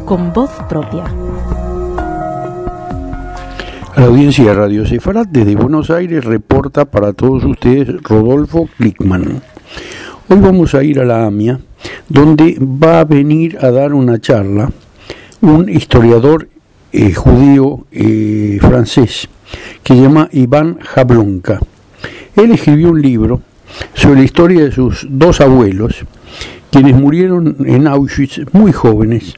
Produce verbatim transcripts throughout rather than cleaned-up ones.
con voz propia. A la audiencia de Radio Sefarat desde Buenos Aires reporta para todos ustedes Rodolfo Klickmann. Hoy vamos a ir a la AMIA, donde va a venir a dar una charla un historiador eh, judío eh, francés que se llama Iván Jablonka. Él escribió un libro sobre la historia de sus dos abuelos, quienes murieron en Auschwitz muy jóvenes,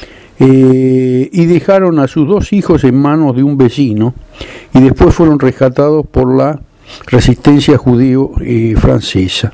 eh, y dejaron a sus dos hijos en manos de un vecino, y después fueron rescatados por la resistencia judío eh, francesa.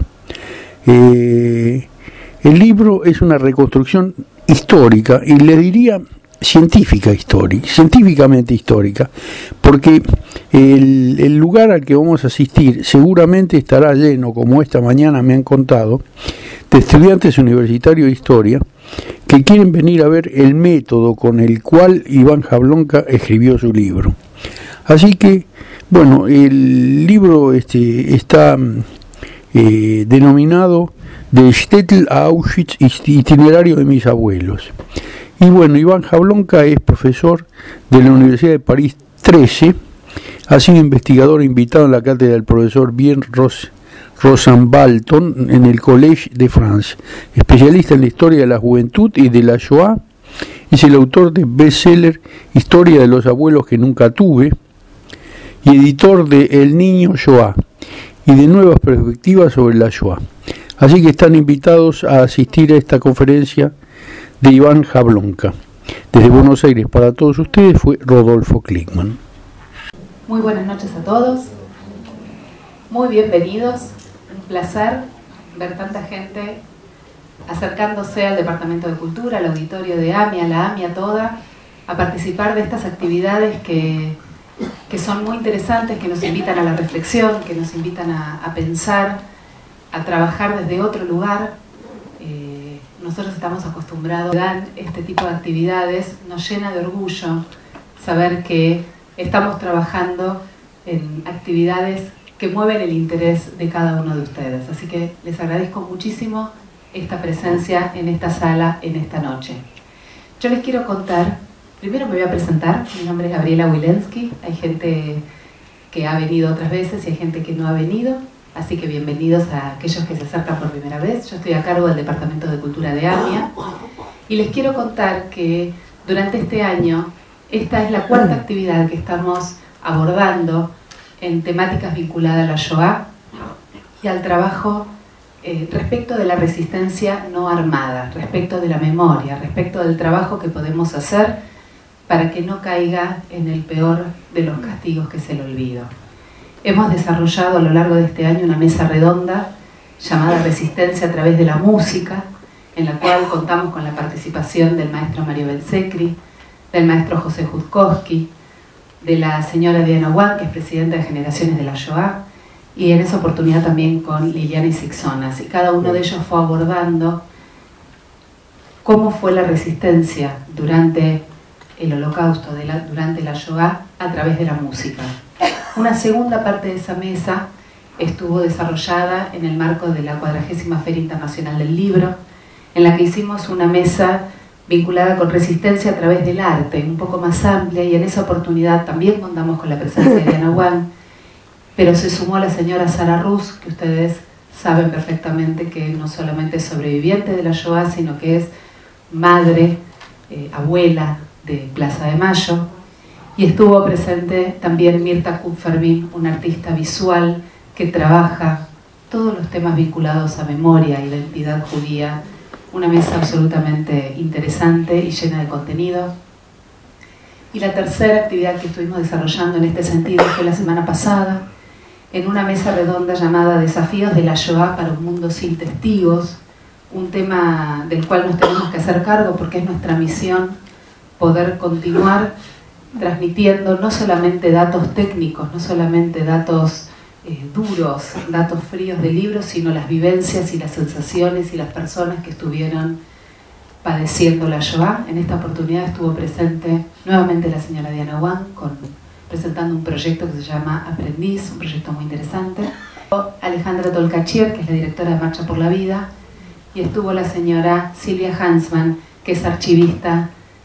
Eh, el libro es una reconstrucción histórica, y le diría científica histórica, científicamente histórica, porque el, el lugar al que vamos a asistir seguramente estará lleno, como esta mañana me han contado, de estudiantes universitarios de historia que quieren venir a ver el método con el cual Iván Jablonka escribió su libro. Así que, bueno, el libro este, está eh, denominado De Shtetl a Auschwitz, itinerario de mis abuelos. Y bueno, Iván Jablonka es profesor de la Universidad de París trece, ha sido investigador invitado en la cátedra del profesor Bien Ros Rosenbalton en el Collège de France, especialista en la historia de la juventud y de la Shoah, es el autor de bestseller Historia de los abuelos que nunca tuve, y editor de El niño Shoah, y de nuevas perspectivas sobre la Shoah. Así que están invitados a asistir a esta conferencia de Iván Jablonka. Desde Buenos Aires para todos ustedes fue Rodolfo Klickmann. Muy buenas noches a todos, muy bienvenidos, un placer ver tanta gente acercándose al Departamento de Cultura, al auditorio de AMIA, a la AMIA toda, a participar de estas actividades que, que son muy interesantes, que nos invitan a la reflexión, que nos invitan a, a pensar, a trabajar desde otro lugar. Eh, nosotros estamos acostumbrados a este tipo de actividades, nos llena de orgullo saber que estamos trabajando en actividades que mueven el interés de cada uno de ustedes. Así que les agradezco muchísimo esta presencia en esta sala, en esta noche. Yo les quiero contar, primero me voy a presentar, mi nombre es Gabriela Wilensky, hay gente que ha venido otras veces y hay gente que no ha venido, así que bienvenidos a aquellos que se acercan por primera vez. Yo estoy a cargo del Departamento de Cultura de AMIA y les quiero contar que durante este año esta es la cuarta actividad que estamos abordando en temáticas vinculadas a la Shoah y al trabajo eh, respecto de la resistencia no armada, respecto de la memoria, respecto del trabajo que podemos hacer para que no caiga en el peor de los castigos, que es el olvido. Hemos desarrollado a lo largo de este año una mesa redonda llamada Resistencia a través de la música, en la cual contamos con la participación del maestro Mario Belsecri, del maestro José Jutkowski, de la señora Diana Wan, que es presidenta de Generaciones de la Shoah, y en esa oportunidad también con Liliana Isixonas. Y cada uno de ellos fue abordando cómo fue la resistencia durante el Holocausto, de la, durante la Shoah, a través de la música. Una segunda parte de esa mesa estuvo desarrollada en el marco de la cuadragésima Feria Internacional del Libro, en la que hicimos una mesa vinculada con resistencia a través del arte, un poco más amplia, y en esa oportunidad también contamos con la presencia de Diana Wan, pero se sumó la señora Sara Rus, que ustedes saben perfectamente que no solamente es sobreviviente de la Shoah, sino que es madre, eh, abuela de Plaza de Mayo, y estuvo presente también Mirta Kupfermin, una artista visual que trabaja todos los temas vinculados a memoria, identidad judía. Una mesa absolutamente interesante y llena de contenido. Y la tercera actividad que estuvimos desarrollando en este sentido fue la semana pasada, en una mesa redonda llamada Desafíos de la Shoah para un mundo sin testigos, un tema del cual nos tenemos que hacer cargo porque es nuestra misión poder continuar transmitiendo no solamente datos técnicos, no solamente datos Eh, duros, datos fríos del libro, sino las vivencias y las sensaciones y las personas que estuvieron padeciendo la Shoah. En esta oportunidad estuvo presente nuevamente la señora Diana Wan con, presentando un proyecto que se llama Aprendiz, un proyecto muy interesante. Alejandra Tolkachier, que es la directora de Marcha por la Vida, y estuvo la señora Silvia Hansman, que es archivista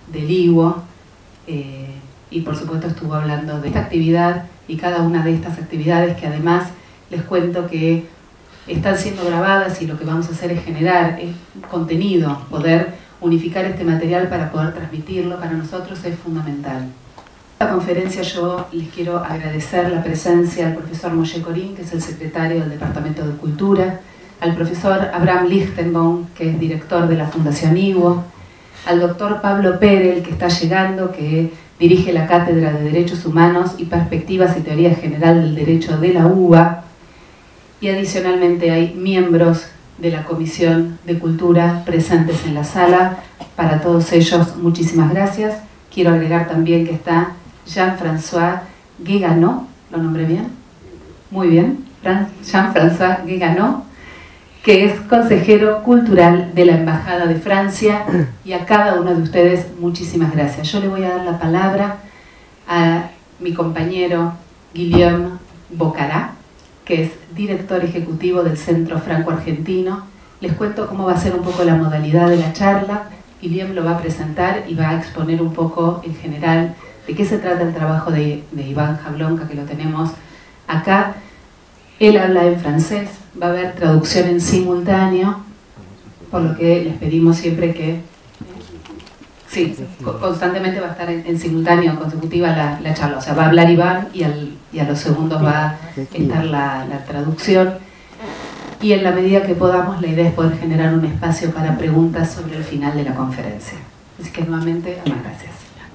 del I W O, eh, y por supuesto estuvo hablando de esta actividad y cada una de estas actividades, que además les cuento que están siendo grabadas, y lo que vamos a hacer es generar eh, contenido, poder unificar este material para poder transmitirlo. Para nosotros es fundamental. En esta conferencia yo les quiero agradecer la presencia del profesor Moshe Corín, que es el secretario del Departamento de Cultura, al profesor Abraham Lichtenbaum, que es director de la Fundación I W O, al doctor Pablo Perel, que está llegando, que dirige la Cátedra de Derechos Humanos y Perspectivas y Teoría General del Derecho de la U B A, y adicionalmente hay miembros de la Comisión de Cultura presentes en la sala. Para todos ellos, muchísimas gracias. Quiero agregar también que está Jean-François Guéganot, ¿lo nombré bien? Muy bien, Jean-François Guéganot, que es consejero cultural de la Embajada de Francia, y a cada uno de ustedes muchísimas gracias. Yo le voy a dar la palabra a mi compañero Guillaume Bocará, que es director ejecutivo del Centro Franco-Argentino. Les cuento cómo va a ser un poco la modalidad de la charla. Guillaume lo va a presentar y va a exponer un poco en general de qué se trata el trabajo de, de Iván Jablonka, que lo tenemos acá. Él habla en francés, va a haber traducción en simultáneo, por lo que les pedimos siempre que... Sí, constantemente va a estar en, en simultáneo, consecutiva la, la charla. O sea, va a hablar Iván y, al, y a los segundos va a estar la, la traducción. Y en la medida que podamos, la idea es poder generar un espacio para preguntas sobre el final de la conferencia. Así que nuevamente, muchas gracias.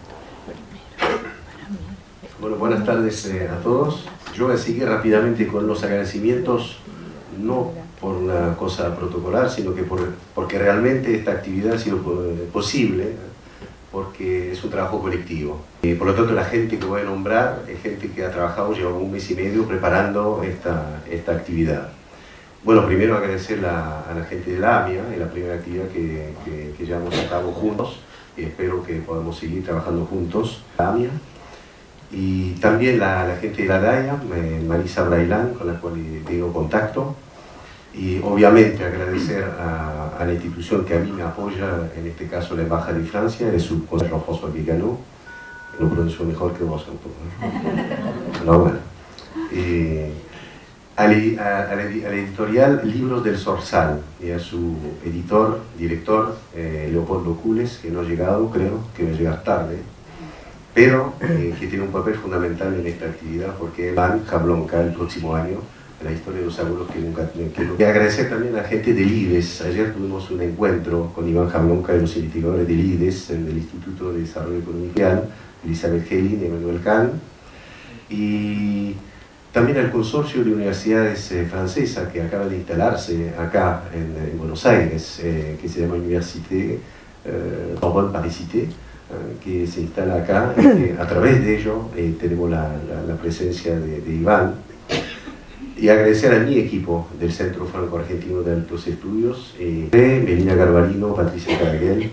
Bueno, buenas tardes eh, a todos. Yo voy a seguir rápidamente con los agradecimientos, no por una cosa protocolar, sino que por, porque realmente esta actividad ha sido posible, porque es un trabajo colectivo. Y por lo tanto, la gente que voy a nombrar es gente que ha trabajado, lleva un mes y medio preparando esta, esta actividad. Bueno, primero agradecer la, a la gente de la AMIA, es la primera actividad que, que, que llevamos a cabo juntos, y espero que podamos seguir trabajando juntos. La AMIA. Y también la, la gente de la DAIA, Marisa Brailán, con la cual tengo contacto. Y obviamente agradecer a, a la institución que a mí me apoya, en este caso la Embajada de Francia, es su consejero Jean-François Guéganot. Lo pronuncio mejor que vos, ¿no? No, bueno. Eh, a, la, a, la, a la editorial Libros del Zorzal, y a su editor, director, eh, Leopoldo Cules, que no ha llegado, creo que va a llegar tarde, pero eh, que tiene un papel fundamental en esta actividad, porque Iván Jablonka el próximo año, la historia de los abuelos que nunca... Que... Y agradecer también a la gente del I D E S. Ayer tuvimos un encuentro con Iván Jablonka y los investigadores del I D E S, del Instituto de Desarrollo Económico y Social, Elizabeth Helin y Emmanuel Kahn, y también al consorcio de universidades eh, francesas que acaba de instalarse acá en, en Buenos Aires, eh, que se llama Université eh, Sorbonne Paris-Cité, que se instala acá, y que a través de ello eh, tenemos la, la, la presencia de, de Iván. Y agradecer a mi equipo del Centro Franco-Argentino de Altos Estudios, eh, Melina Garbarino, Patricia Caraguel,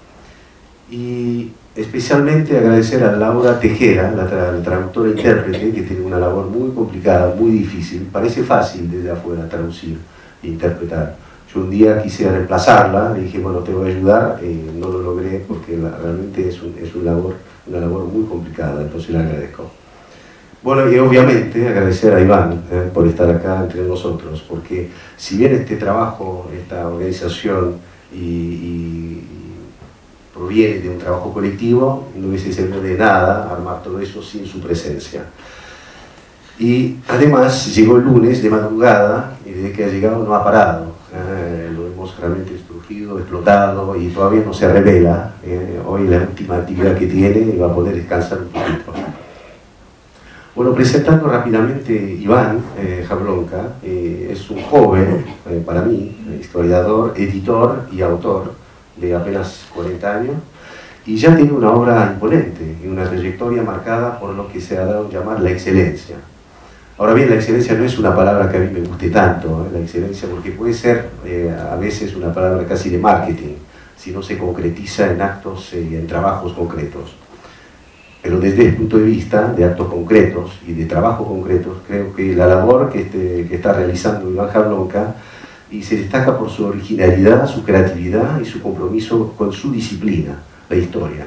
y especialmente agradecer a Laura Tejera, la, tra la traductora e intérprete, que tiene una labor muy complicada, muy difícil. Parece fácil desde afuera traducir e interpretar. Yo un día quise reemplazarla, le dije, bueno, te voy a ayudar, eh, no lo logré porque la, realmente es, un, es un labor, una labor muy complicada, entonces le agradezco. Bueno, y obviamente agradecer a Iván eh, por estar acá entre nosotros, porque si bien este trabajo, esta organización y, y proviene de un trabajo colectivo, no hubiese servido de nada armar todo eso sin su presencia. Y además llegó el lunes de madrugada y desde que ha llegado no ha parado. Eh, lo hemos realmente estrugido, explotado y todavía no se revela. Eh, hoy la última actividad que tiene y va a poder descansar un poquito. Bueno, presentando rápidamente Iván eh, Jablonka, eh, es un joven, eh, para mí, historiador, editor y autor de apenas cuarenta años, y ya tiene una obra imponente y una trayectoria marcada por lo que se ha dado a llamar la excelencia. Ahora bien, la excelencia no es una palabra que a mí me guste tanto, ¿eh? La excelencia, porque puede ser eh, a veces una palabra casi de marketing, si no se concretiza en actos y eh, en trabajos concretos. Pero desde el punto de vista de actos concretos y de trabajos concretos, creo que la labor que, este, que está realizando Iván Jablonka y se destaca por su originalidad, su creatividad y su compromiso con su disciplina, la historia.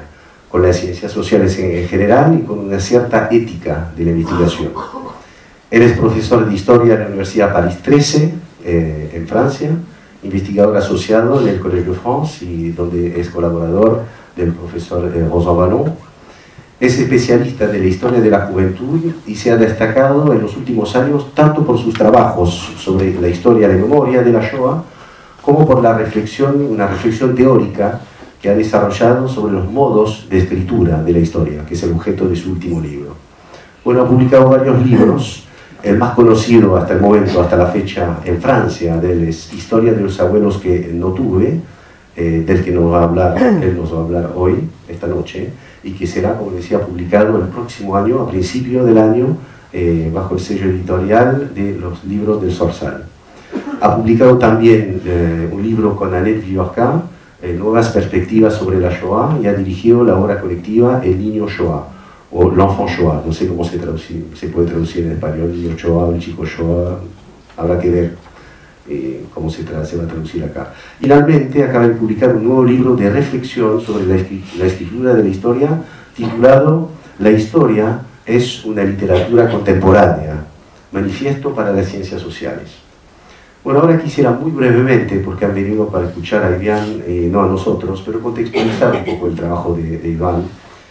con las ciencias sociales en general y con una cierta ética de la investigación. Él es profesor de Historia en la Universidad París trece, eh, en Francia, investigador asociado en el Collège de France y donde es colaborador del profesor eh, Rosan Vallon. Es especialista de la historia de la juventud y se ha destacado en los últimos años tanto por sus trabajos sobre la historia de memoria de la Shoah como por la reflexión, una reflexión teórica que ha desarrollado sobre los modos de escritura de la historia, que es el objeto de su último libro. Bueno, ha publicado varios libros. El más conocido hasta el momento, hasta la fecha, en Francia, de él es Historia de los abuelos que no tuve, eh, del que nos va a hablar, él nos va a hablar hoy, esta noche, y que será, como decía, publicado el próximo año, a principio del año, eh, bajo el sello editorial de los libros del Sorsal. Ha publicado también eh, un libro con Annette Villorca, eh, Nuevas perspectivas sobre la Shoah, y ha dirigido la obra colectiva El Niño Shoah, o L'Enfant Shoah, no sé cómo se, traduce, se puede traducir en español, el niño Shoah, el chico Shoah, habrá que ver eh, cómo se, tra se va a traducir acá. Finalmente acaba de publicar un nuevo libro de reflexión sobre la, la escritura de la historia, titulado La historia es una literatura contemporánea, manifiesto para las ciencias sociales. Bueno, ahora quisiera muy brevemente, porque han venido para escuchar a Iván, eh, no a nosotros, pero contextualizar un poco el trabajo de, de Iván,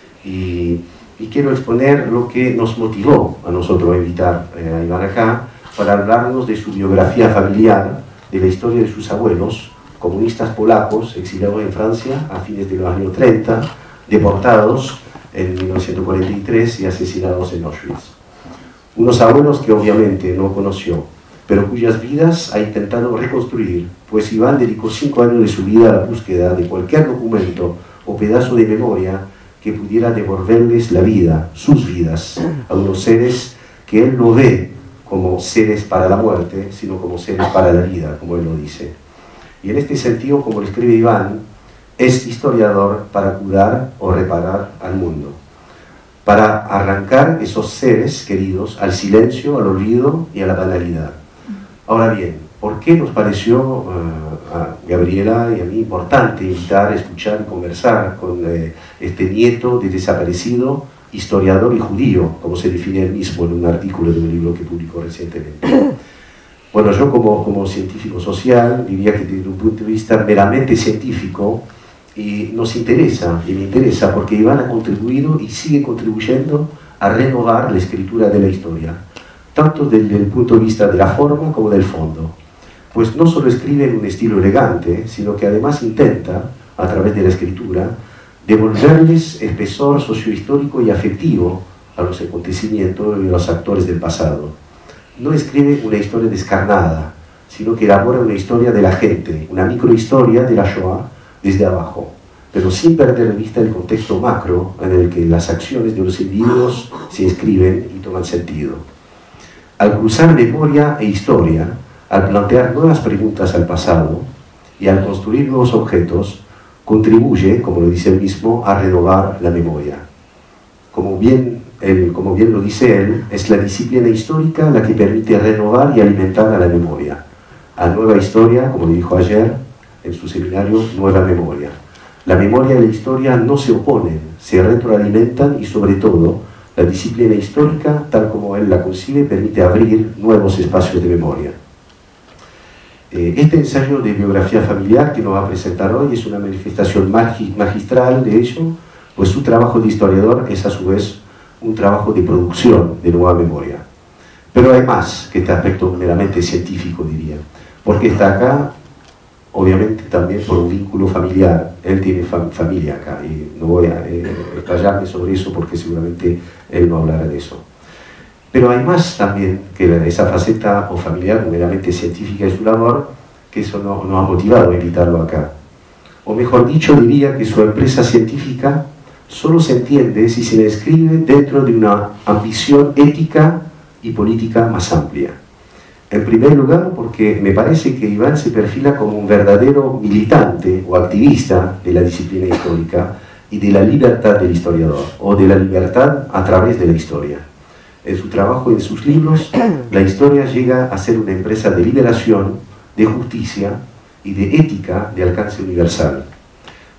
y Y quiero exponer lo que nos motivó a nosotros a invitar eh, a Iván acá para hablarnos de su biografía familiar, de la historia de sus abuelos, comunistas polacos exiliados en Francia a fines de los años treinta, deportados en mil novecientos cuarenta y tres y asesinados en Auschwitz. Unos abuelos que obviamente no conoció, pero cuyas vidas ha intentado reconstruir, pues Iván dedicó cinco años de su vida a la búsqueda de cualquier documento o pedazo de memoria que pudiera devolverles la vida, sus vidas, a unos seres que él no ve como seres para la muerte, sino como seres para la vida, como él lo dice. Y en este sentido, como lo escribe Iván, es historiador para curar o reparar al mundo, para arrancar esos seres queridos al silencio, al olvido y a la banalidad. Ahora bien, ¿por qué nos pareció uh, a Gabriela y a mí importante invitar, escuchar y conversar con eh, este nieto de desaparecido, historiador y judío, como se define él mismo en un artículo de un libro que publicó recientemente? Bueno, yo como, como científico social diría que desde un punto de vista meramente científico, y nos interesa, y me interesa porque Iván ha contribuido y sigue contribuyendo a renovar la escritura de la historia, tanto desde el punto de vista de la forma como del fondo, pues no solo escribe en un estilo elegante, sino que además intenta, a través de la escritura, devolverles espesor sociohistórico y afectivo a los acontecimientos y a los actores del pasado. No escribe una historia descarnada, sino que elabora una historia de la gente, una microhistoria de la Shoah desde abajo, pero sin perder de vista el contexto macro en el que las acciones de los individuos se escriben y toman sentido. Al cruzar memoria e historia, al plantear nuevas preguntas al pasado y al construir nuevos objetos, contribuye, como lo dice él mismo, a renovar la memoria. Como bien, él, como bien lo dice él, es la disciplina histórica la que permite renovar y alimentar a la memoria. A nueva historia, como dijo ayer en su seminario, Nueva Memoria. La memoria y la historia no se oponen, se retroalimentan y sobre todo, la disciplina histórica, tal como él la concibe, permite abrir nuevos espacios de memoria. Eh, este ensayo de biografía familiar que nos va a presentar hoy es una manifestación magi magistral de ello, pues su trabajo de historiador es a su vez un trabajo de producción de nueva memoria. Pero hay más que este aspecto meramente científico, diría, porque está acá, obviamente también por un vínculo familiar. Él tiene fam familia acá y no voy a eh, explayarme sobre eso porque seguramente él no hablará de eso. Pero hay más también que esa faceta o familiar meramente científica de su labor, que eso nos no ha motivado a invitarlo acá. O mejor dicho, diría que su empresa científica solo se entiende si se le escribe dentro de una ambición ética y política más amplia. En primer lugar, porque me parece que Iván se perfila como un verdadero militante o activista de la disciplina histórica y de la libertad del historiador, o de la libertad a través de la historia. En su trabajo y en sus libros, la historia llega a ser una empresa de liberación, de justicia y de ética de alcance universal.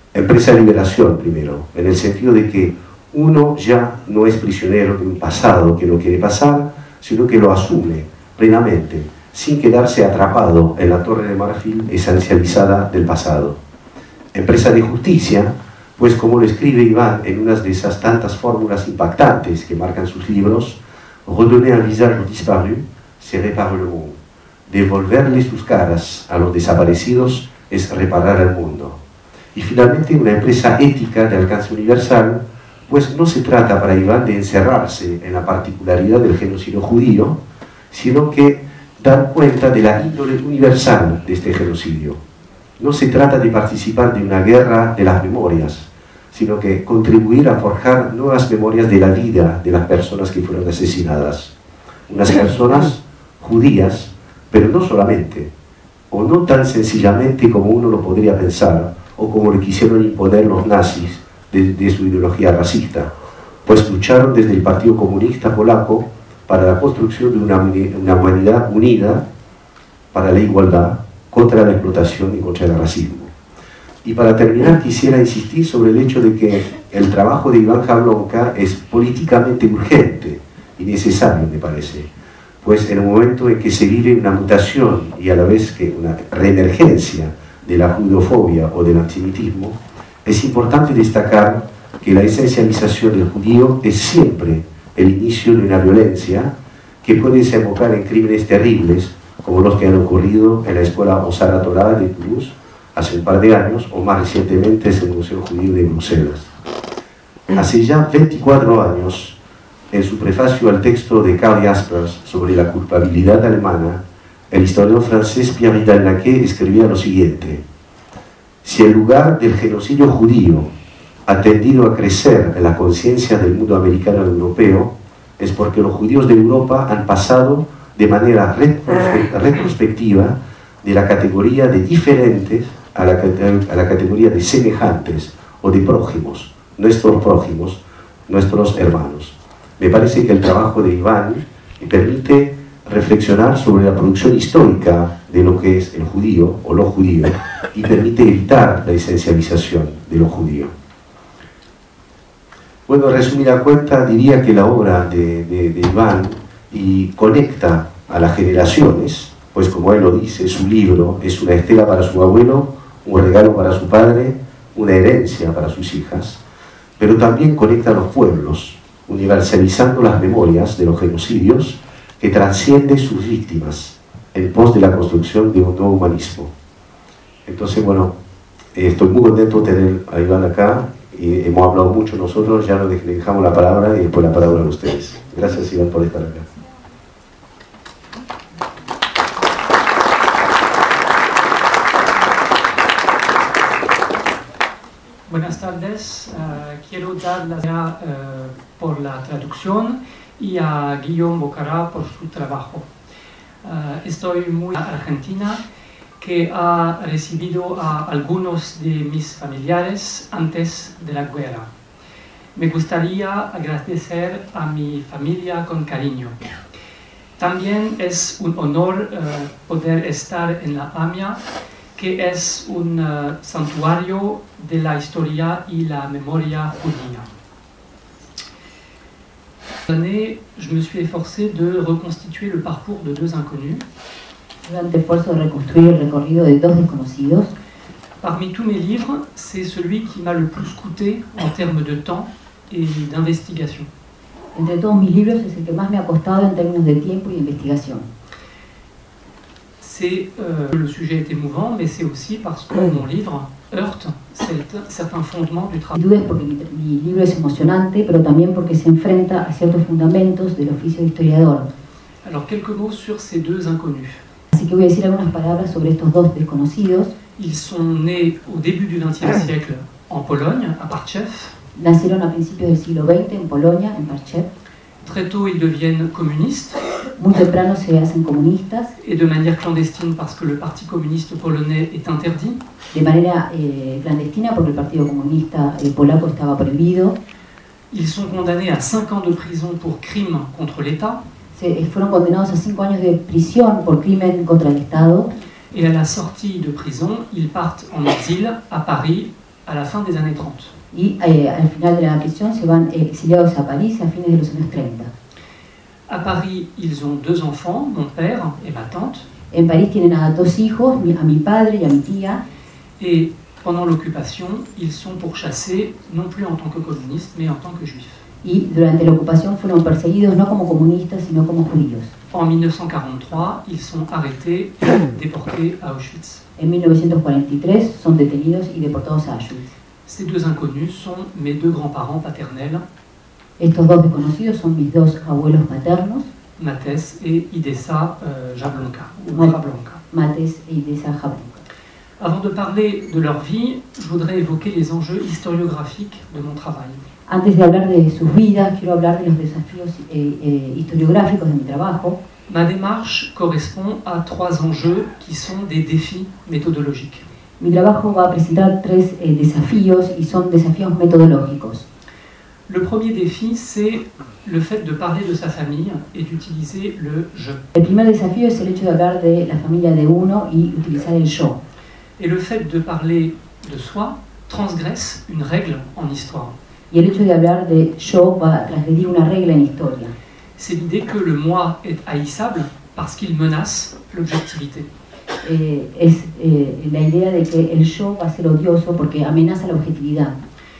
Empresa de liberación, primero, en el sentido de que uno ya no es prisionero de un pasado que no quiere pasar, sino que lo asume plenamente, sin quedarse atrapado en la torre de marfil esencializada del pasado. Empresa de justicia, pues como lo escribe Iván en una de esas tantas fórmulas impactantes que marcan sus libros, redonner un visage aux disparus, c'est réparer le monde. Devolverle sus caras a los desaparecidos es reparar el mundo. Y finalmente una empresa ética de alcance universal, pues no se trata para Iván de encerrarse en la particularidad del genocidio judío, sino que dar cuenta de la índole universal de este genocidio. No se trata de participar de una guerra de las memorias, sino que contribuir a forjar nuevas memorias de la vida de las personas que fueron asesinadas. Unas personas judías, pero no solamente, o no tan sencillamente como uno lo podría pensar, o como le quisieron imponer los nazis de, de su ideología racista, pues lucharon desde el Partido Comunista Polaco para la construcción de una, una humanidad unida para la igualdad, contra la explotación y contra el racismo. Y para terminar quisiera insistir sobre el hecho de que el trabajo de Iván Jablonka es políticamente urgente y necesario, me parece, pues en un momento en que se vive una mutación y a la vez que una reemergencia de la judeofobia o del antisemitismo, es importante destacar que la esencialización del judío es siempre el inicio de una violencia que puede desembocar en crímenes terribles como los que han ocurrido en la escuela Ozar Torah de Toulouse hace un par de años, o más recientemente en el Museo Judío de Bruselas. Hace ya veinticuatro años, en su prefacio al texto de Karl Jaspers sobre la culpabilidad alemana, el historiador francés Pierre Vidal-Naquet escribía lo siguiente: si el lugar del genocidio judío ha tendido a crecer en la conciencia del mundo americano y europeo, es porque los judíos de Europa han pasado de manera retrospectiva de la categoría de diferentes a la, a la categoría de semejantes o de prójimos, nuestros prójimos, nuestros hermanos. Me parece que el trabajo de Iván me permite reflexionar sobre la producción histórica de lo que es el judío o lo judío y permite evitar la esencialización de lo judío. Bueno, en resumida cuenta, diría que la obra de, de, de Iván y conecta a las generaciones, pues como él lo dice, su libro es una estela para su abuelo, un regalo para su padre, una herencia para sus hijas, pero también conecta a los pueblos, universalizando las memorias de los genocidios que trasciende sus víctimas en pos de la construcción de un nuevo humanismo. Entonces, bueno, eh, estoy muy contento de tener a Iván acá, y hemos hablado mucho nosotros, ya le dejamos la palabra y después la palabra a ustedes. Gracias, Iván, por estar acá. Buenas tardes, uh, quiero dar las gracias uh, por la traducción y a Guillaume Bocara por su trabajo. Uh, estoy muy en Argentina, que ha recibido a algunos de mis familiares antes de la guerra. Me gustaría agradecer a mi familia con cariño. También es un honor uh, poder estar en la AMIA, que es un uh, santuario de la historia y la memoria judía. Cette année, je me suis efforcé de reconstituer le parcours de deux inconnus. Durante el esfuerzo de reconstruir el recorrido de dos desconocidos. Parmi tous mes livres, c'est celui qui m'a le plus coûté en termes de temps et d'investigation. Entre todos mis libros es el que más me ha costado en términos de tiempo y de investigación. C'est, euh, le sujet est émouvant, mais c'est aussi parce que mon livre heurte certains fondements du travail. Sin duda es porque mi, mi libro es emocionante, pero también porque se enfrenta a ciertos fundamentos del oficio de historiador. Alors, quelques mots sur ces deux inconnus. Así que voy a decir algunas palabras sobre estos dos desconocidos. Ils sont nés au début du vingtième siècle en Pologne, à Parchev. Nacieron a principios del siglo veinte en Polonia, en Parchev. Très tôt, ils deviennent communistes. Muy temprano se hacen comunistas. Et de manière clandestine parce que le Parti communiste polonais est interdit. De manera eh, clandestina porque el Partido Comunista eh, Polaco estaba prohibido. Ils sont condamnés à cinq ans de prison pour crimes contre l'État. Se, fueron condenados a cinco años de prisión por crimen contra el Estado. Et à la sortie de prison, ils partent en exil à Paris à la fin des années trente. Y eh, al final de la prisión se van eh, exiliados a París a fines de los años treinta. À Paris, ils ont deux enfants, mon père et ma tante. En París tienen a dos hijos, mi- a mi padre y a mi tía, Et pendant l'occupation, ils sont pourchassés, non plus en tant que communistes, mais en tant que juifs. y durante la ocupación fueron perseguidos no como comunistas, sino como judíos. En mille neuf cent quarante-trois, ils sont arrêtés et déportés à Auschwitz. En mil novecientos cuarenta y tres son detenidos y deportados a Auschwitz. Ces deux inconnus sont mes deux grands-parents paternels, Estos dos desconocidos son mis dos abuelos paternos, Mathès et Idessa euh, Jablonka, ou Ouais. Jablonka. Mates e Idesa Jablonka. Avant de parler de leur vie, je voudrais évoquer les enjeux historiographiques de mon travail. Antes de hablar de sus vidas, quiero hablar de los desafíos eh, eh, historiográficos de mi trabajo. Ma démarche correspond à trois enjeux qui sont des défis méthodologiques. Mi trabajo va a presentar tres eh, desafíos y son desafíos metodológicos. Le premier défi, c'est le fait de parler de sa famille et d'utiliser le « je El primer desafío es el hecho de hablar de la familia de uno y utilizar el yo. ». Et le fait de parler de soi transgresse une règle en histoire. Y el hecho de hablar de yo va a transgredir una regla en historia. C'est l'idée que le moi est haïssable parce qu'il menace l'objectivité. Eh, es eh, la idea de que el yo va a ser odioso porque amenaza la objetividad.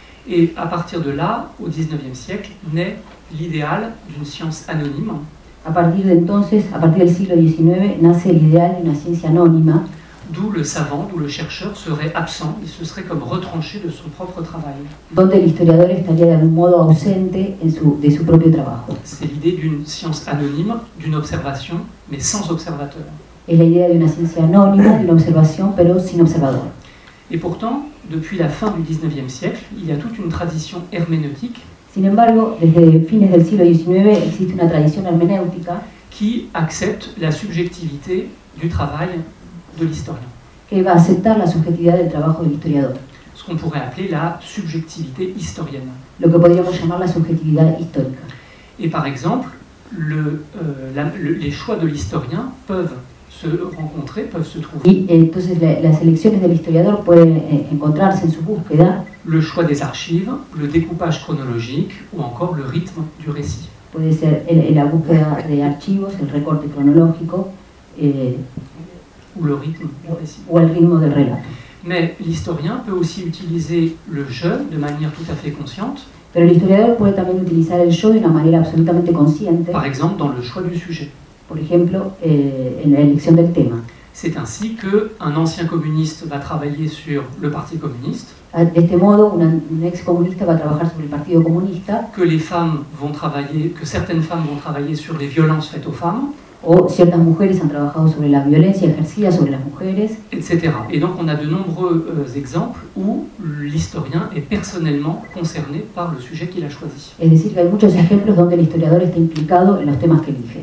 Et à partir de là, au dix-neuvième siècle, naît l'idéal d'une science anonyme A partir de entonces, a partir del siglo diecinueve, nace el ideal de una ciencia anónima, d'où le savant, d'où le chercheur serait absent, il se serait comme retranché de son propre travail. donde el historiador estaría de algún modo ausente en su, de su propio trabajo. C'est l'idée d'une science anonyme, d'une observation, mais sans observateur. Es la idea de una ciencia anónima, de una observación, pero sin observador. Et pourtant, depuis la fin du dix-neuvième siècle, il y a toute une tradition herméneutique Sin embargo, desde fines del siglo diecinueve existe una tradición hermenéutica qui accepte la subjectivité du travail de l'historien, que va a aceptar la subjetividad del trabajo del historiador, ce qu'on pourrait appeler la subjectivité historienne. lo que podríamos llamar la subjetividad histórica. Et par exemple, le, euh, la- le- les choix de l'historien peuvent se rencontrer, peuvent se trouver. Y eh, entonces la- las elecciones del historiador pueden eh, encontrarse en su búsqueda, Le choix des archives, le découpage chronologique ou encore le rythme du récit. puede ser el- el- la búsqueda de archivos, el recorte cronológico eh, Ou le rythme du récit. o el ritmo del relato. Mais l'historien peut aussi utiliser le je de manière tout à fait consciente, Pero el historiador puede también utilizar el yo de una manera absolutamente consciente, par exemple dans le choix du sujet. por ejemplo, eh, en la elección del tema. C'est ainsi qu'un ancien communiste va travailler sur le Parti communiste, De este modo, una- un ex comunista va a trabajar sobre el Partido Comunista, que les femmes vont travailler, que certaines femmes vont travailler sur les violences faites aux femmes, o ciertas mujeres han trabajado sobre la violencia ejercida sobre las mujeres, et cetera. Et donc on a de nombreux euh, exemples où l'historien est personnellement concerné par le sujet qu'il a choisi. es decir, que hay muchos ejemplos donde el historiador está implicado en los temas que elige.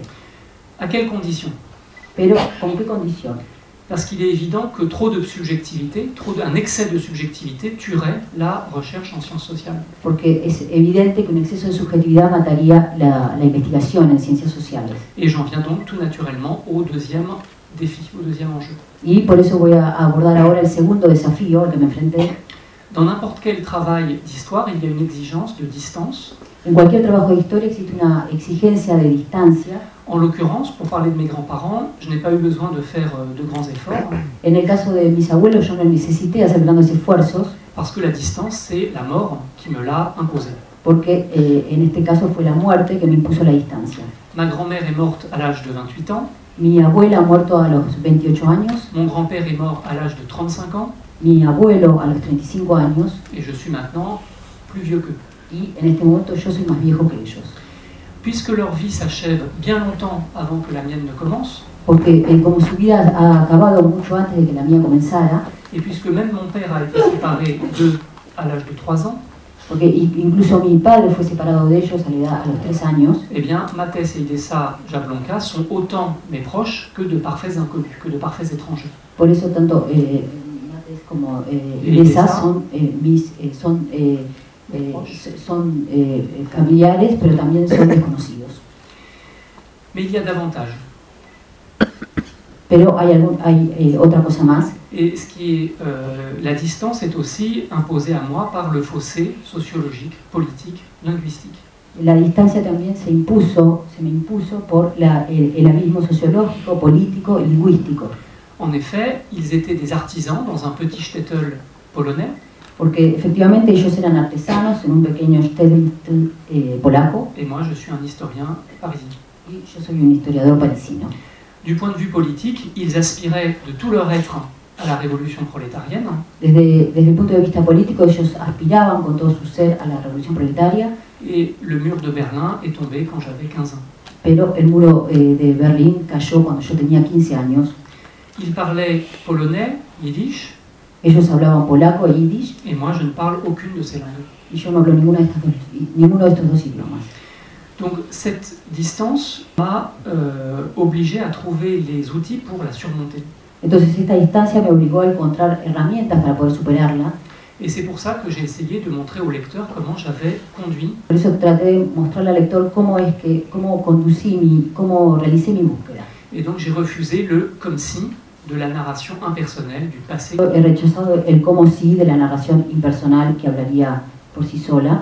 À quelles conditions? Pero, ¿con qué condición? Parce qu'il est évident que trop de subjectivité, trop d'un excès de subjectivité tuerait la recherche en sciences sociales. Porque es evidente que un exceso de subjetividad mataría la, la investigación en ciencias sociales. Et j'en viens donc tout naturellement au deuxième défi, au deuxième enjeu. Y por eso voy a abordar ahora el segundo desafío al que me enfrenté. Dans n'importe quel travail d'histoire, il y a une exigence de distance. En cualquier trabajo de historia existe una exigencia de distancia. En l'occurrence, pour parler de mes grands-parents, je n'ai pas eu besoin de faire euh, de grands efforts, En el caso de mis abuelos yo no necesité hacer grandes esfuerzos parce que la distance, c'est la mort qui me l'a imposée. porque eh, en este caso fue la muerte que me impuso la distancia. Ma grand-mère est morte à l'âge de vingt-huit ans, Mi abuela ha muerto a los veintiocho años, mon grand-père est mort à l'âge de trente-cinq ans, mi abuelo a los treinta y cinco años et je suis maintenant plus vieux qu'eux. y en este momento yo soy más viejo que ellos. Puisque leur vie s'achève bien longtemps avant que la mienne ne commence, Porque eh, como su vida ha acabado mucho antes de que la mía comenzara, et puisque même mon père a été séparé d'eux à l'âge de trois ans, porque i- incluso mi padre fue separado de ellos a, la edad- a los tres años, eh bien, Mathès et Idessa Jablonka sont autant mes proches que de parfaits inconnus, que de parfaits étrangers. por eso tanto eh, Mates como eh, Y Idesa Idesa. son, eh, mis, eh, son, eh, eh, son eh, familiares, pero también son desconocidos. Mais il y a davantage. Pero hay, algún, hay eh, otra cosa más. Et ce qui est, euh, la distance est aussi imposée à moi par le fossé sociologique, politique, linguistique. La distancia también se impuso, se me impuso por la, el, el abismo sociológico, político y lingüístico. En effet, ils étaient des artisans dans un petit shtetl polonais. Porque efectivamente ellos eran artesanos en un pequeño shtetl eh, polaco. Et moi, je suis un historien parisien. Y yo soy un historiador parisino. Du point de vue politique, ils aspiraient de tout leur être à la révolution prolétarienne. Desde, desde el punto de vista político, ellos aspiraban con todo su ser a la revolución proletaria. Et le mur de Berlin est tombé quand j'avais quinze ans. Pero el muro eh, de Berlín cayó cuando yo tenía quince años. Ils parlaient polonais, yiddish. Ellos hablaban polaco e yiddish. Et moi, je ne parle aucune de ces langues. Y yo no hablo ninguna de estas dos, ninguno de estos dos idiomas. Donc cette distance m'a euh, obligé à trouver les outils pour la surmonter. Entonces esta distancia me obligó a encontrar herramientas para poder superarla. Et c'est pour ça que j'ai essayé de montrer au lecteur comment j'avais conduit. Por eso traté de mostrarle al lector cómo es que, cómo conducí mi, cómo realicé mi búsqueda. Et donc j'ai refusé le comme si de la narration impersonnelle du passé. He rechazado el cómo sí de la narración impersonal que hablaría por sí sola.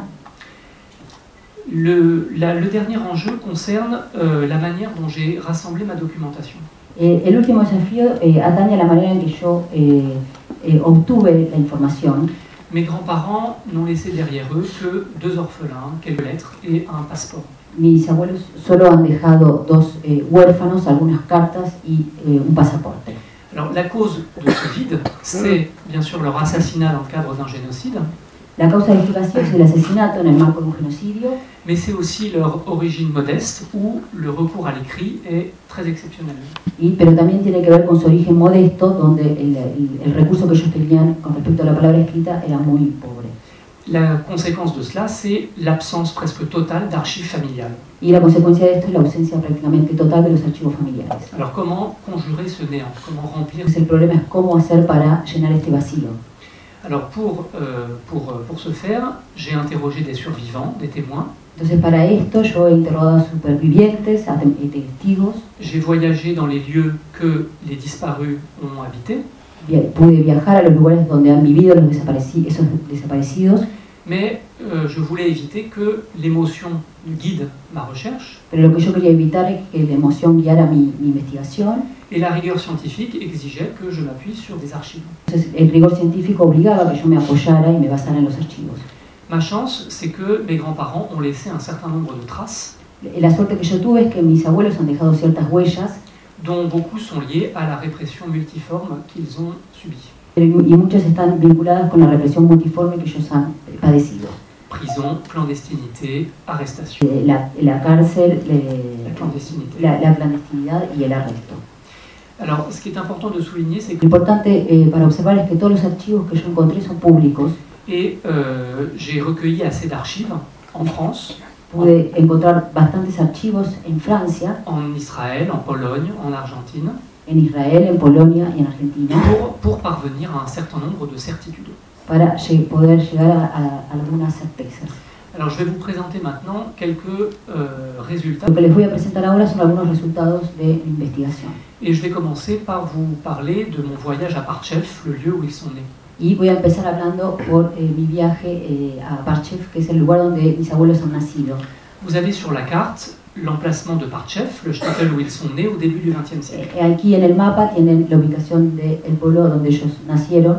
Le, la, le dernier enjeu concerne euh, la manière dont j'ai rassemblé ma documentation. Eh, el último desafío eh, atañe a la manera en que yo eh, eh, obtuve la información. Mes grands-parents n'ont laissé derrière eux que deux orphelins, quelques lettres et un passeport. Mis abuelos solo han dejado dos eh, huérfanos, algunas cartas y eh, un pasaporte. Alors la cause de ce vide, c'est bien sûr leur assassinat dans le cadre d'un génocide. La causa de este vacío es el asesinato en el marco de un genocidio. Mais c'est aussi leur origine modeste où le recours à l'écrit est très exceptionnel. Y, pero también tiene que ver con su origen modesto, donde el, el, el recurso que ellos tenían con respecto a la palabra escrita era muy pobre. La conséquence de cela, c'est l'absence presque totale d'archives familiales. Y la consecuencia de esto es la ausencia prácticamente total de los archivos familiares. Alors comment conjurer ce néant? Comment remplir? Entonces, el problema es cómo hacer para llenar este vacío. Alors pour, euh, pour, pour ce faire, j'ai interrogé des survivants, des témoins. Entonces, para esto yo he interrogado a supervivientes, a testigos. J'ai voyagé dans les lieux que les disparus ont habités. Pude viajar a los lugares donde han vivido los desapareci esos desaparecidos. Mais euh, je voulais éviter que l'émotion guide ma recherche. Pero lo que yo quería evitar es que la emoción guiara mi, mi investigación. Et la rigueur scientifique exigeait que je m'appuie sur des archives. Entonces, el rigor científico obligaba a que yo me apoyara y me basara en los archivos. Ma chance, c'est que mes grands-parents ont laissé un certain nombre de traces. La suerte que yo tuve es que mis abuelos han dejado ciertas huellas, dont beaucoup sont liées à la répression multiforme qu'ils ont subie. Y muchas están vinculadas con la represión multiforme que ellos han padecido. Prison, clandestinité, arrestation. La, la cárcel, la, clandestinité. La, la clandestinidad y el arresto. Alors, ce qui est important de souligner, c'est que... Lo importante eh, para observar es que todos los archivos que yo encontré son públicos. Et euh, j'ai recueilli assez d'archives en France. Pude encontrar bastantes archivos en Francia, en Israël, en Pologne, en Argentine, en Israel, en Polonia y en Argentina, pour, pour parvenir à un certain nombre de certitudes. Para poder llegar a, a, a algunas certezas. Alors je vais vous présenter maintenant quelques euh, résultats. Lo que les voy a presentar ahora son algunos resultados de mi investigación. Et je vais commencer par vous parler de mon voyage à Partchev, le lieu où ils sont nés. Y voy a empezar hablando por eh, mi viaje eh, a Partchev, que es el lugar donde mis abuelos han nacido. Vous avez sur la carte l'emplacement de Partchev, le shtetl où ils sont nés au début du vingtième siècle. Eh, aquí en el mapa tienen la ubicación del pueblo donde ellos nacieron.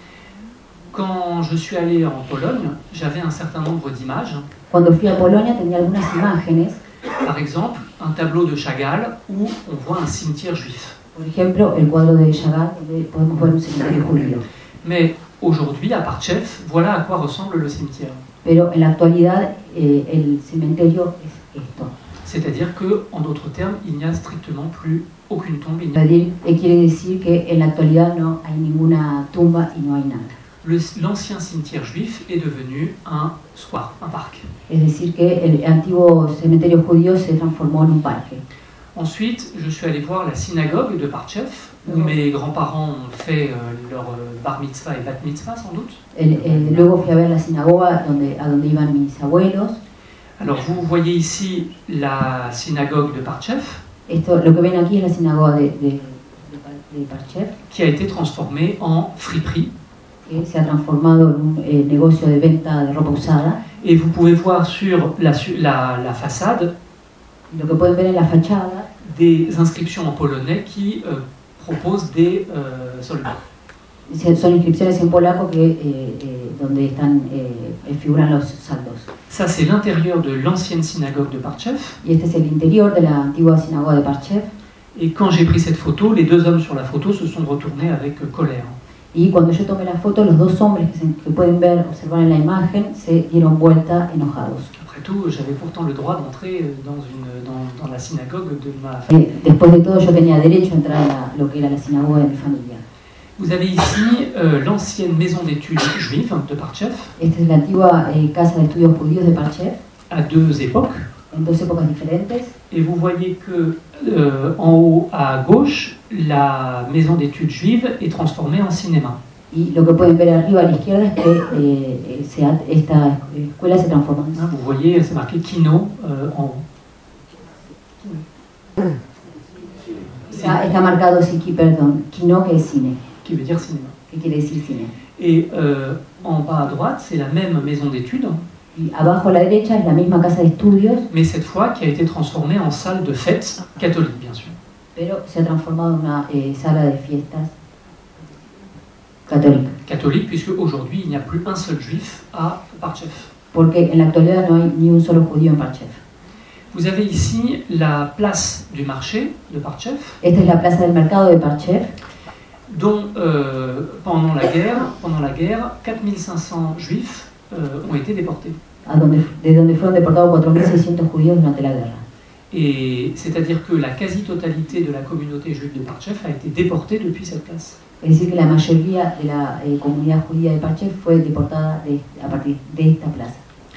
Quand je suis allé en Pologne, j'avais un certain nombre d'images. Cuando fui a Polonia tenía algunas imágenes. Par exemple, un tableau de Chagall où on voit un cimetière juif. Por ejemplo, el cuadro de Chagall donde podemos ver un cementerio judío. Mais aujourd'hui, à Partchev, voilà à quoi ressemble le cimetière. Pero en la actualidad, eh, el cementerio es esto. C'est-à-dire que, en d'autres termes, il n'y a strictement plus aucune tombe. Il a... Quiere decir que en la actualidad no hay ninguna tumba y no hay nada. L'ancien cimetière juif est devenu un square, un parc. Es decir, que el antiguo cementerio judío se transformó en un parque. Ensuite, je suis allé voir la synagogue de Partchev, où mmh. mes grands-parents ont fait euh, leur bar mitzvah et bat mitzvah, sans doute. El, el, luego fui a ver la sinagoga donde, a donde iban mis abuelos. Alors, vous voyez ici la synagogue de Partchev. Esto, lo que ven aquí es la sinagoga de, de, de de Parchev, qui a été transformé en friperie. que se ha transformado en un eh, negocio de venta de ropa usada. Et vous pouvez voir sur la, la, la façade Lo que pueden ver en la fachada des inscriptions en polonais qui euh, proposent des euh, soldats. son inscripciones en polaco que, eh, eh, donde están, eh, figuran los saldos. Ça, c'est l'intérieur de l'ancienne synagogue de Parchev. Y este es el interior de la antigua sinagoga de Parchev. Et quand j'ai pris cette photo, les deux hommes sur la photo se sont retournés avec euh, colère. Y cuando yo tomé la foto, los dos hombres que, se, que pueden ver, observar en la imagen, se dieron vuelta enojados. Après tout, j'avais pourtant le droit d'entrer dans, une, dans, dans la synagogue de ma famille. Eh, después de todo, yo tenía derecho a entrar a la, lo que era la sinagoga de mi familia. Vous avez ici euh, l'ancienne maison d'études juive de Parchev, Esta es la antigua eh, casa de estudios judíos de Parchev, à deux époques. en dos épocas diferentes. Et vous voyez que euh, en haut à gauche, la maison d'études juive est transformée en cinéma. Y lo que pueden ver arriba a la izquierda es que eh, se ha, esta escuela se transforma en Hein, vous voyez, c'est marqué Kino euh, en haut. Está, está marcado Siki, perdón, Kino, que es cine. Qui veut dire cinéma. ¿Qué quiere decir cine? Et euh, en bas à droite, c'est la même maison d'études, Y abajo a la derecha es la misma casa de estudios, mais cette fois qui a été transformée en salle de fête catholique, bien sûr. pero se ha transformado en una eh, sala de fiestas católica. Catholique, puisque aujourd'hui il n'y a plus un seul juif à Parchev. Porque en la actualidad no hay ni un solo judío en Parchev. Vous avez ici la place du marché de Parchev, Esta es la plaza del mercado de Parchev, dont euh, pendant la guerre, pendant la guerre, quatre mille cinq cents juifs euh, ont été déportés. a donde, de donde fueron deportados cuatro mil seiscientos judíos durante la guerra. Et c'est-à-dire que la quasi-totalité de la communauté juive de Parchev a été déportée depuis cette place. Es decir, que la mayoría de la eh, comunidad judía de Parchev fue deportada de, a partir de esta plaza.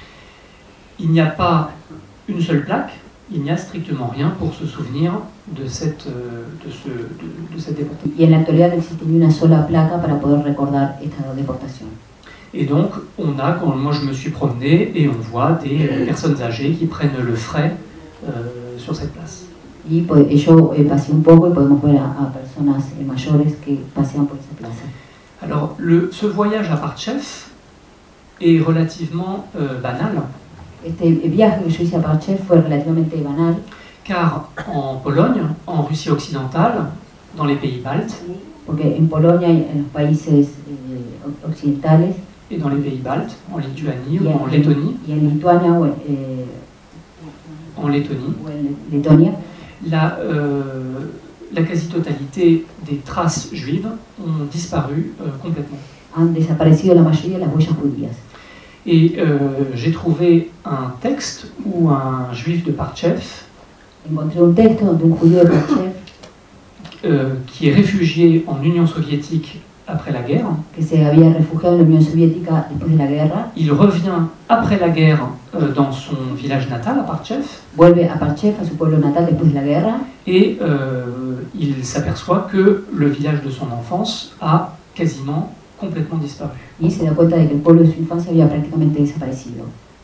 Il n'y a pas une seule plaque, il n'y a strictement rien pour se souvenir de cette, euh, de ce, de, de cette déportation. Y en la actualidad no existe ni una sola placa para poder recordar esta deportación. Et donc, on a, quand moi je me suis promené, et on voit des euh, personnes âgées qui prennent le frais euh, sur cette place. Y pues, yo eh, pasé un poco y podemos ver a, a personas eh, mayores que pasean por esa plaza. Alors, le, ce voyage à Parchev est relativement euh, banal, Este viaje que yo hice a Parchev fue relativamente banal, car en Pologne, en Russie occidentale, dans les pays baltes, porque en Polonia y en los países eh, occidentales et dans les pays baltes, en Lituanie y ou en en, Lettonie, y en Lituania o en, eh, en Lettonie, o en Letonia, la, euh, la quasi-totalité des traces juives ont disparu euh, complètement. han desaparecido la mayoría de las huellas judías. Et euh, j'ai trouvé un texte où un juif de Parchev, Encontré un texto donde un judío de Parchev, euh, qui est réfugié en Union soviétique après la guerre, que se había refugiado en la Unión Soviética después de la guerra, il revient après la guerre euh, dans son village natal à Parchev, vuelve a Parchev, a su pueblo natal después de la guerra, et euh, il s'aperçoit que le village de son enfance a quasiment complètement disparu. y se da cuenta de que el pueblo de su infancia había prácticamente desaparecido.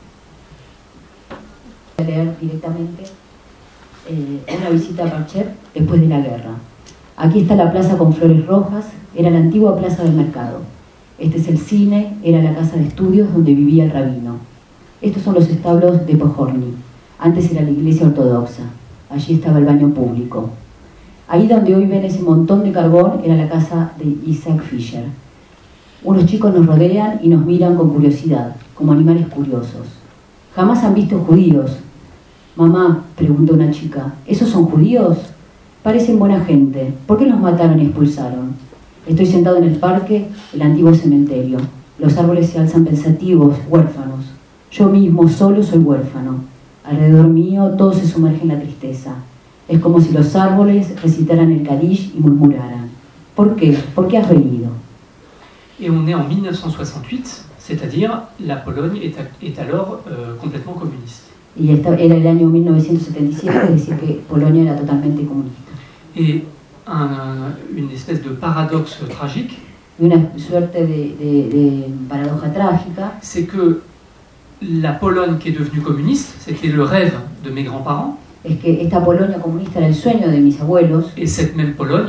Voy a leer directamente eh, una visita a Parchev después de la guerra. Aquí está la plaza con flores rojas, era la antigua plaza del mercado. Este es el cine, era la casa de estudios donde vivía el rabino. Estos son los establos de Pohorny. Antes era la iglesia ortodoxa. Allí estaba el baño público. Ahí donde hoy ven ese montón de carbón era la casa de Isaac Fisher. Unos chicos nos rodean y nos miran con curiosidad, como animales curiosos. Jamás han visto judíos. Mamá, preguntó una chica, ¿esos son judíos? Parecen buena gente. ¿Por qué los mataron y expulsaron? Estoy sentado en el parque, el antiguo cementerio. Los árboles se alzan pensativos, huérfanos. Yo mismo solo soy huérfano. Alrededor mío todo se sumerge en la tristeza. Es como si los árboles recitaran el Kadish y murmuraran. ¿Por qué? ¿Por qué has venido? Et on est en mille neuf cent soixante-huit, c'est-à-dire la Pologne est, à, est alors euh, complètement communiste. Y esta era el año mil novecientos setenta y siete, es decir, que Polonia era totalmente comunista. Et un, une espèce de paradoxe tragique, Y una suerte de, de, de paradoja trágica, c'est que la Pologne qui est devenue communiste, c'était le rêve de mes grands-parents, es que esta Polonia comunista era el sueño de mis abuelos, et cette même Pologne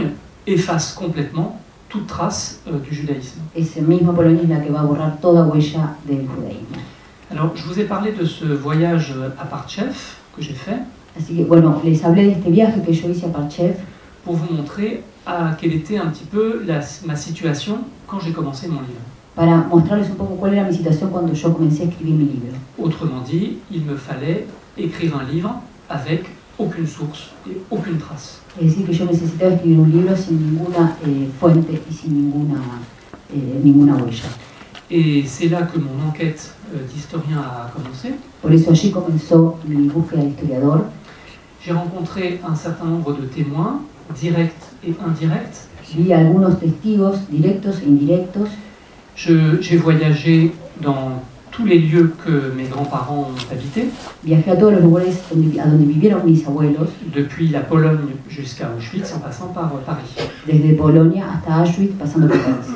efface complètement toute trace euh, du judaïsme. Esa misma Polonia es la que va a borrar toda huella del judaísmo. Alors, je vous ai parlé de ce voyage à Partchev que j'ai fait Así que, bueno, les hablé de este viaje que yo hice a Partchev pour vous montrer à quelle était un petit peu la, ma situation quand j'ai commencé mon livre. para mostrarles un poco cuál era mi situación cuando yo comencé a escribir mi libro. Autrement dit, il me fallait écrire un livre avec aucune source et aucune trace. Es decir, que yo necesitaba escribir un libro sin ninguna eh, fuente y sin ninguna, eh, ninguna huella. Et c'est là que mon enquête euh, d'historien a commencé. Por eso allí comenzó mi búsqueda de historiador. J'ai rencontré un certain nombre de témoins, directs et indirects. Vi a algunos testigos directos e indirectos. Je, j'ai voyagé dans tous les lieux que mes grands-parents ont habités, Viajé a todos los lugares donde, a donde vivieron mis abuelos, depuis la Pologne jusqu'à Auschwitz en passant par euh, Paris. desde Polonia hasta Auschwitz, pasando por París.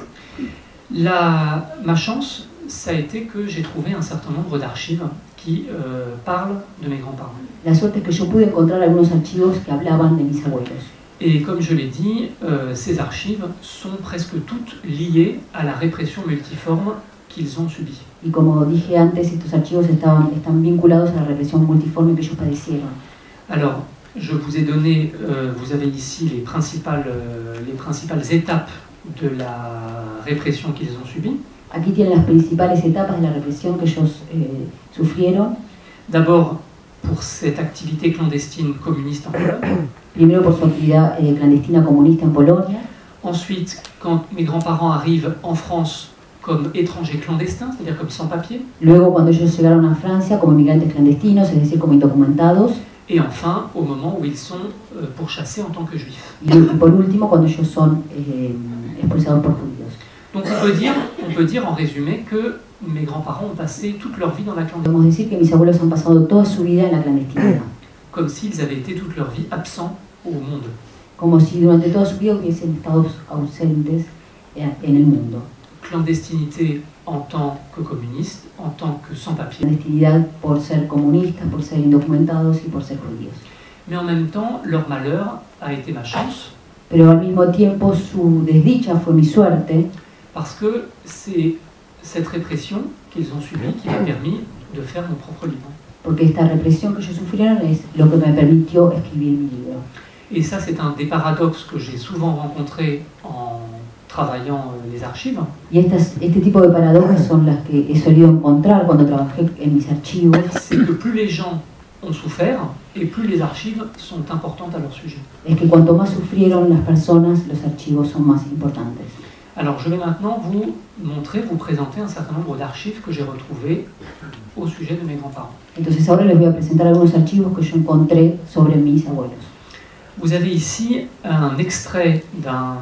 La, ma chance, ça a été que j'ai trouvé un certain nombre d'archives qui euh, parlent de mes grands-parents. La suerte es que yo pude encontrar algunos archivos que hablaban de mis abuelos. Et comme je l'ai dit, euh, ces archives sont presque toutes liées à la répression multiforme qu'ils ont subie. Y como dije antes, estos archivos estaban, están vinculados a la represión multiforme que ellos padecieron. Alors, je vous ai donné, euh, vous avez ici les principales, euh, les principales étapes de la répression qu'ils ont subie. Aquí tienen las principales etapas de la represión que ellos eh, sufrieron. D'abord, pour cette activité clandestine communiste en Pologne. Primero por su actividad eh, clandestina comunista en Polonia. Ensuite, quand mes grands-parents arrivent en France comme étrangers clandestins, c'est-à-dire comme sans-papiers. Luego cuando ellos llegaron a Francia como inmigrantes clandestinos, es decir, como indocumentados. Et enfin, au moment où ils sont euh, pourchassés en tant que juifs. Y, y por último, cuando ellos son eh, expulsados por judíos. Donc on peut, dire, on peut dire en résumé que mes grands-parents ont passé toute leur vie dans la clandestinité, Podemos decir que mis abuelos han pasado toda su vida en la clandestinidad. comme s'ils avaient été toute leur vie absents au monde. Como si durante toda su vida hubiesen estado ausentes en el mundo. Clandestinité en tant que communiste, en tant que sans-papiers. Clandestinidad por ser comunistas, por ser indocumentados y por ser judíos. Mais en même temps, leur malheur a été ma chance, Pero al mismo tiempo su desdicha fue mi suerte, parce que c'est cette répression qu'ils ont subie qui m'a permis de faire mon propre livre. porque esta represión que ellos sufrieron es lo que me permitió escribir mi libro. Et ça, c'est un des paradoxes que j'ai souvent rencontrés en travaillant euh, les archives. Y estas, este tipo de paradojas son las que he solido encontrar cuando trabajé en mis archivos. C'est que plus les gens ont souffert, et plus les archives sont importantes à leur sujet. Es que cuanto más sufrieron las personas, los archivos son más importantes. Alors, je vais maintenant vous montrer, vous présenter un certain nombre d'archives que j'ai retrouvées au sujet de mes grands-parents. Entonces ahora les voy a presentar algunos archivos que yo encontré sobre mis abuelos. Vous avez ici un extrait d'un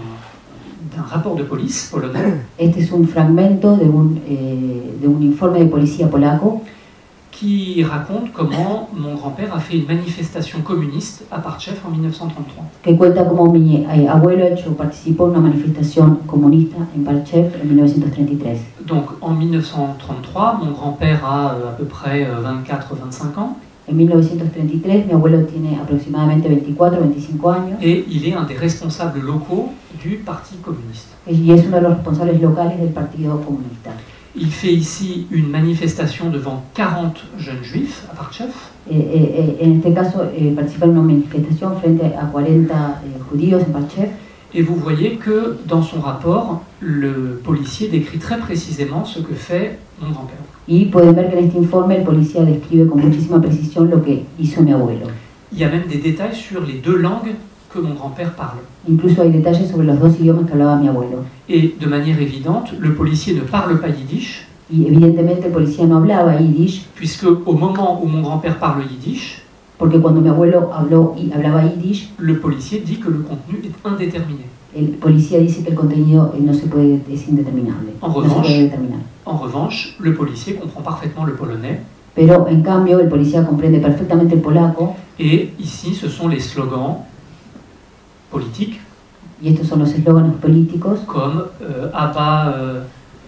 d'un rapport de police polonais Este es un fragmento de un, eh, de un informe de policía polaco qui raconte comment mon grand-père a fait une manifestation communiste à Partchev en mille neuf cent trente-trois. que cuenta cómo mi eh, abuelo hecho participó en una manifestación comunista en Partchev en mil novecientos treinta y tres. Donc en mille neuf cent trente-trois, mon grand-père a euh, à peu près euh, vingt-quatre à vingt-cinq ans En mil novecientos treinta y tres mi abuelo tiene aproximadamente veinticuatro o veinticinco años et il est un des responsables locaux du Parti communiste. y es uno de los responsables locales del Partido Comunista. Il fait ici une manifestation devant quarante jeunes juifs à Partchev. Eh, eh, en este caso eh, participa en una manifestación frente a cuarenta eh, judíos en Partchev. Et vous voyez que dans son rapport, le policier décrit très précisément ce que fait mon grand-père. Y pueden ver que en este informe el policía describe con muchísima precisión lo que hizo mi abuelo. Il y a même des détails sur les deux langues que mon grand-père parle. Incluso hay detalles sobre los dos idiomas que hablaba mi abuelo. Et de manière évidente, le policier ne parle pas yiddish, Y evidentemente el policía no hablaba yiddish, puisque au moment où mon grand-père parle yiddish, porque cuando mi abuelo habló y hablaba yiddish, le policier dit que le contenu est indéterminé. el policía dice que el contenido eh, no se puede, es indeterminable, En no se revanche, puede determinar. En revanche, le policier comprend parfaitement le polonais, Pero en cambio el policía comprende perfectamente el polaco, et ici ce sont les slogans politiques y estos son los eslóganes políticos, comme euh, abat, euh,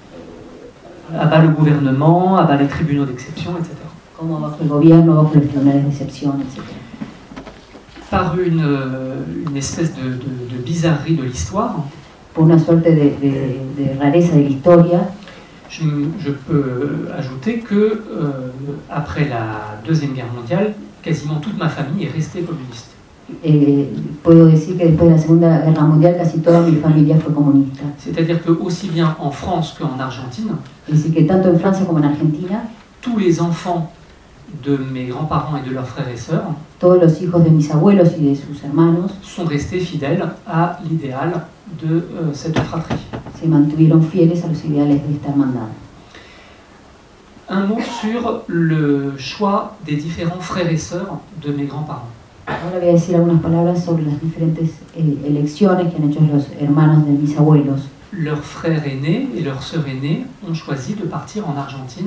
abat le gouvernement, abat les tribunaux d'exception, et cetera. como bajo el gobierno, bajo los tribunales de excepción, etcétera. par une, euh, une espèce de, de, de bizarrerie de l'histoire, por una suerte de, de, de rareza de la historia, je, je peux ajouter que euh, après la Deuxième Guerre mondiale, quasiment toute ma famille est restée communiste. eh, puedo decir que después de la Segunda Guerra Mundial casi toda mi familia fue comunista. C'est-à-dire que aussi bien en France qu'en Argentine, Es decir, que tanto en Francia como en Argentina, tous les enfants de mes grands-parents et de leurs frères et sœurs todos los hijos de mis abuelos y de sus hermanos sont restés fidèles à l'idéal de euh, cette fratrie. se mantuvieron fieles a los ideales de esta hermandad. Un mot sur le choix des différents frères et sœurs de mes grands-parents. Ahora voy a decir algunas palabras sobre las diferentes eh, elecciones que han hecho los hermanos de mis abuelos. Leurs frères aînés et leurs sœurs aînées ont choisi de partir en Argentine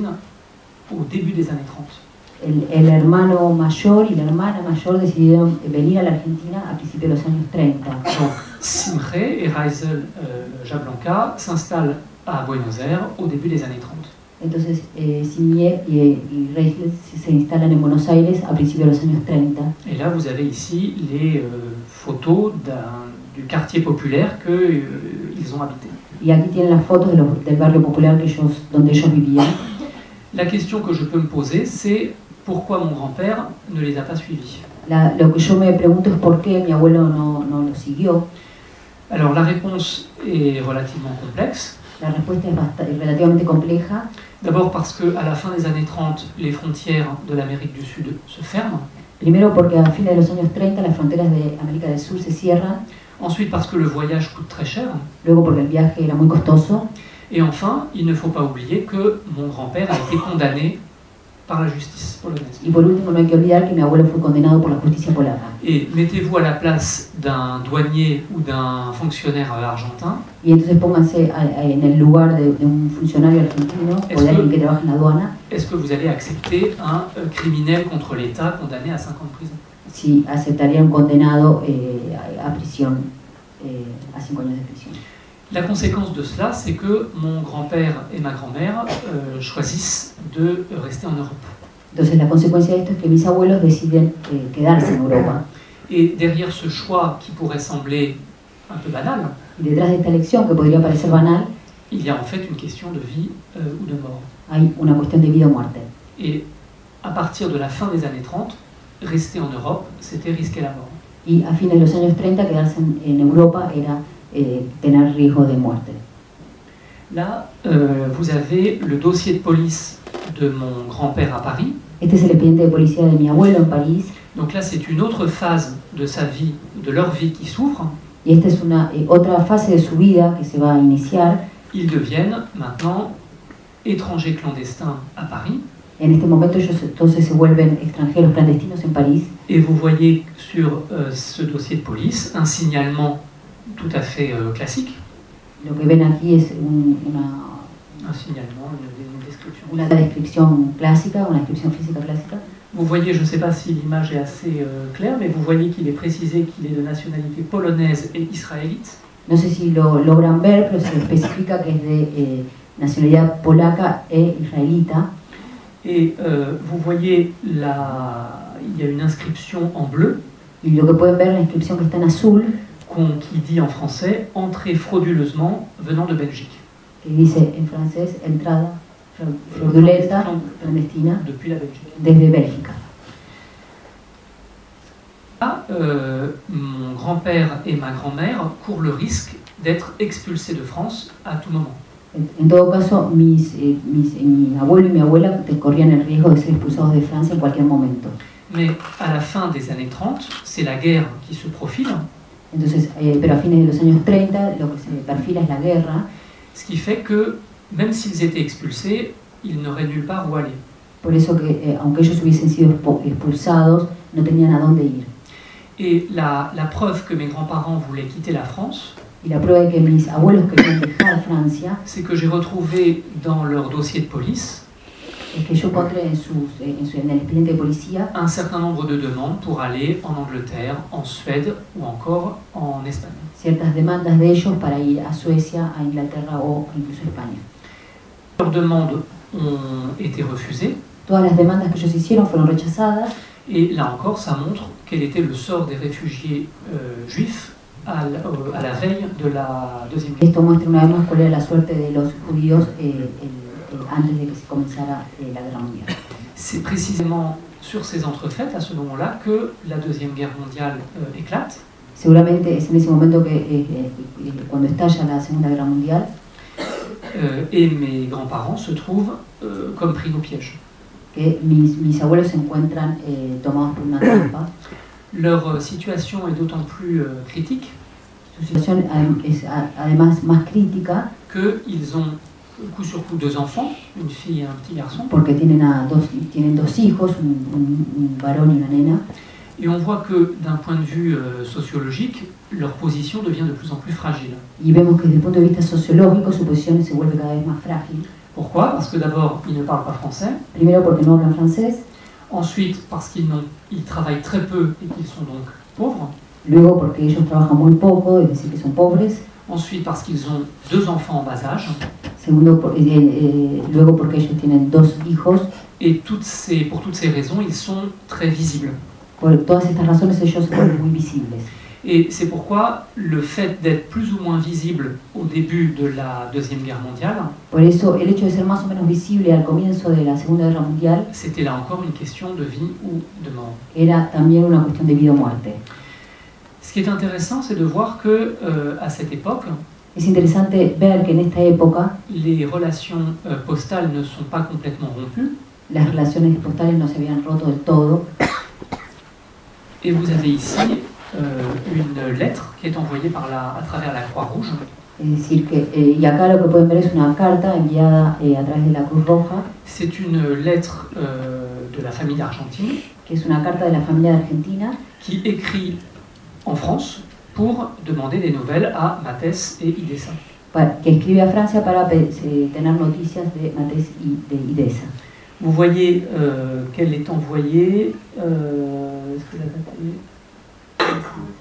au début des années trente. El, el hermano mayor y la hermana mayor decidieron venir a la Argentina a principios de los años treinta. Donc Simre et Reisel euh, Jablanca s'installent à Buenos Aires au début des années trente. Entonces, eh, Simier y, y Reisler se instalan en Buenos Aires a principios de los años treinta. Et là, vous avez ici les euh, photos d'un, du quartier populaire qu'ils euh, ont habité. Y aquí tienen las fotos de los, del barrio popular que ellos, donde ellos vivían. La question que je peux me poser, c'est pourquoi mon grand-père ne les a pas suivis. La, lo que yo me pregunto es por qué mi abuelo no, no lo siguió. Alors la réponse est relativement complexe. La respuesta es bastante, relativamente compleja. D'abord parce qu'à la fin des années trente, les frontières de l'Amérique du Sud se ferment. Primero porque a fines de los años treinta las fronteras de América del Sur se cierran. Ensuite parce que le voyage coûte très cher. Luego porque el viaje era muy costoso. Et enfin, il ne faut pas oublier que mon grand-père a été condamné par la justice polonaise. Y por último, no hay que olvidar que mi abuelo fue condenado por la justicia polaca. Et mettez-vous à la place d'un douanier ou d'un fonctionnaire argentin. Y entonces pónganse a, a, en el lugar de, de un funcionario argentino o de alguien que trabaja en la aduana. Est-ce que vous allez accepter un euh, criminel contre l'État condamné à cinq ans de prison? Si aceptaría un condenado eh, a, a prisión, eh, a cinco años de prisión. La conséquence de cela, c'est que mon grand-père et ma grand-mère euh, choisissent de rester en Europe. Entonces la consecuencia de esto es que mis abuelos deciden eh, quedarse en Europa. Et derrière ce choix qui pourrait sembler un peu banal, Y detrás de esta elección, que podría parecer banal, il y a en fait une question de vie euh, ou de mort. hay una cuestión de vida o muerte. Et à partir de la fin des années trente, rester en Europe, c'était risquer la mort. Y a fines de los años treinta, quedarse en, en Europa era eh, tener riesgo de muerte. Là, euh, vous avez le dossier de police de mon grand-père à Paris. Este es el expediente de policía de mi abuelo en París. Donc là, c'est une autre phase de sa vie, de leur vie qui s'ouvre. Y esta es una eh, otra fase de su vida que se va a iniciar. Ils deviennent maintenant étrangers clandestins à Paris. En este momento ellos entonces se vuelven extranjeros clandestinos en París. Et vous voyez sur euh, ce dossier de police un signalement tout à fait euh, classique. Lo que ven aquí es un, una, Un signalement, une, une description. una descripción clásica, una descripción física clásica. Vous voyez, je ne sais pas si l'image est assez euh, claire, mais vous voyez qu'il est précisé qu'il est de nationalité polonaise et israélite. No sé si lo logran ver, pero se especifica que es de eh, nacionalidad polaca e israelita. Et euh, vous voyez, la... il y a une inscription en bleu. Y lo que pueden ver, la inscripción que está en azul, qui dit en français « Entrée frauduleusement venant de Belgique que dice en francés entrada fraudulenta clandestina depuis la Belgique ». Desde Bélgica. Là, euh, mon grand-père et ma grand-mère courent le risque d'être expulsés de France à tout moment. En todo caso, mis, eh, mis, eh, mi abuelo y mi abuela corrían el riesgo de ser expulsados de Francia en cualquier momento. Mais à la fin des années trente, c'est la guerre qui se profile. Entonces, eh, pero a fines de los años treinta, lo que se perfila es la guerra. Ce qui fait que, même s'ils étaient expulsés, ils n'auraient nulle part où aller. Por eso que, eh, aunque ellos hubiesen sido expulsados, no tenían a dónde ir. Et la, la preuve que mes grands-parents voulaient quitter la France, y la prueba de que mis abuelos querían dejar Francia, c'est que j'ai retrouvé dans leur dossier de police es que yo encontré en, sus, en, su, en el expediente de policía un certain nombre de demandes pour aller en Angleterre, en Suède ou encore en Espagne. Ciertas demandas de ellos para ir a Suecia, a Inglaterra o incluso a España. Leurs demandes ont été refusées. Todas las demandas que ellos hicieron fueron rechazadas. Et là encore, ça montre quel était le sort des réfugiés euh, juifs à la, euh, à la veille de la Deuxième Guerre. Esto muestra una vez más cuál era la suerte de los judíos eh, el, el, antes de que se comenzara eh, la Guerra Mundial. C'est précisément sur ces entrefaites, à ce moment-là, que la Deuxième Guerre mondiale euh, éclate. Seguramente es en ese momento que eh, eh, cuando estalla la Segunda Guerra Mundial. Euh, et mes grands-parents se trouvent euh, comme pris au piège. Que mis, mis abuelos se encuentran eh, tomados por una trampa. Leur euh, situation est d'autant plus euh, critique. Su situación es además más crítica. Qu'ils ont coup sur coup deux enfants, une fille et un petit garçon. Porque tienen, a dos, tienen dos hijos, un, un, un varón y una nena. Et on voit que d'un point de vue euh, sociologique, leur position devient de plus en plus fragile. Y vemos que desde el punto de vista sociológico su posición se vuelve cada vez más frágil. Pourquoi? Parce que d'abord, ils ne parlent pas français. Primero porque no hablan francés. Ensuite, parce qu'ils n'ont, ils travaillent très peu et qu'ils sont donc pauvres. Luego porque ellos trabajan muy poco, es decir que son pobres. Ensuite, parce qu'ils ont deux enfants en bas âge. Segundo, eh, eh, luego porque ellos tienen dos hijos. Et toutes ces, pour toutes ces raisons, ils sont très visibles. Por todas estas razones ellos son muy visibles. Et c'est pourquoi le fait d'être plus ou moins visible au début de la Deuxième Guerre mondiale, por eso el hecho de ser más o menos visible al comienzo de la Segunda Guerra Mundial, c'était là encore une question de vie ou de mort. Era también una cuestión de vida o muerte. Ce qui est intéressant, c'est de voir que euh, à cette époque, es interesante ver que en esta época, les relations euh, postales ne sont pas complètement rompues. Las relaciones postales no se habían roto del todo. Et vous avez ici euh, une lettre qui est envoyée par la, à travers la Croix-Rouge. Es decir, que, eh, y acá lo que pueden ver es una carta enviada eh, a través de la Cruz Roja. C'est une lettre euh, de la famille d'Argentine. Que es una carta de la familia de Argentina. Qui écrit en France pour demander des nouvelles à Mathès et Idesa. Que escribe a Francia para eh, tener noticias de Mathès y de Idesa. Vous voyez euh, qu'elle est envoyée. Euh, est-ce que la date est...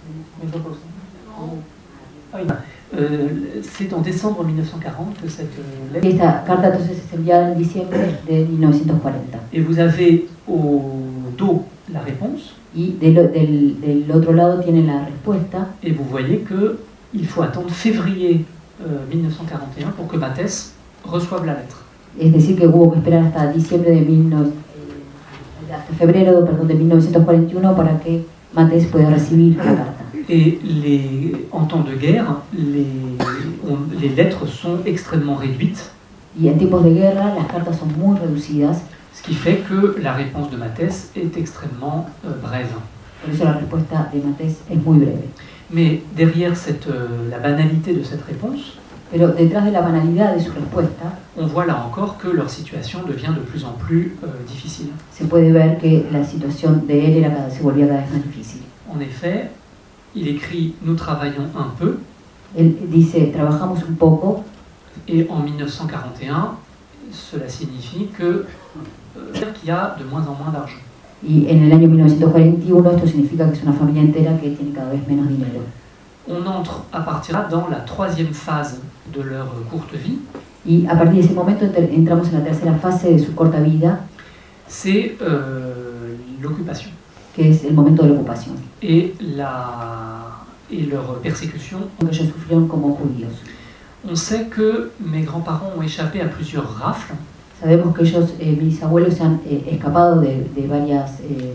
Ah, oui. euh, c'est en décembre mille neuf cent quarante que cette euh, lettre. Esta carta entonces es enviada en diciembre de mil novecientos cuarenta. Et vous avez au dos la réponse. Y del, del, del otro lado tiene la respuesta. Et vous voyez que il faut attendre février euh, mille neuf cent quarante et un pour que Mathès reçoive la lettre. Es decir, que hubo que esperar hasta diciembre de mil novecientos, hasta febrero, perdón, de mil novecientos cuarenta y uno para que Mathès pueda recibir la carta. Et les, en temps de guerre, les, on, les lettres sont extrêmement réduites. Y en tiempos de guerra, las cartas son muy reducidas. Ce qui fait que la réponse de Mathès est extrêmement euh, brève. Por eso la respuesta de Mathès es muy breve. Mais derrière cette, euh, la banalité de cette réponse, Pero detrás de la banalidad de su respuesta, on voit là encore que leur situation devient de plus en plus euh, difficile. Se puede ver que la situación de él era cada, se volvía cada vez más difícil. En effet, il écrit « Nous travaillons un peu ». Él dice, trabajamos un poco. Et en mille neuf cent quarante et un, cela signifie que euh, qu'il y a de moins en moins d'argent. Y en el año mil novecientos cuarenta y uno esto significa que es una familia entera que tiene cada vez menos dinero. On entre à partir de là dans la troisième phase de leur courte vie. Y a partir de ese momento entramos en la tercera fase de su corta vida. C'est euh, l'occupation. Que es el momento de la ocupación. Et, la, et leur persécution. Que ellos sufrieron como judíos. On sait que mes grands-parents ont échappé à plusieurs rafles. Sabemos que ellos, eh, mis abuelos, se han eh, escapado de, de varias eh,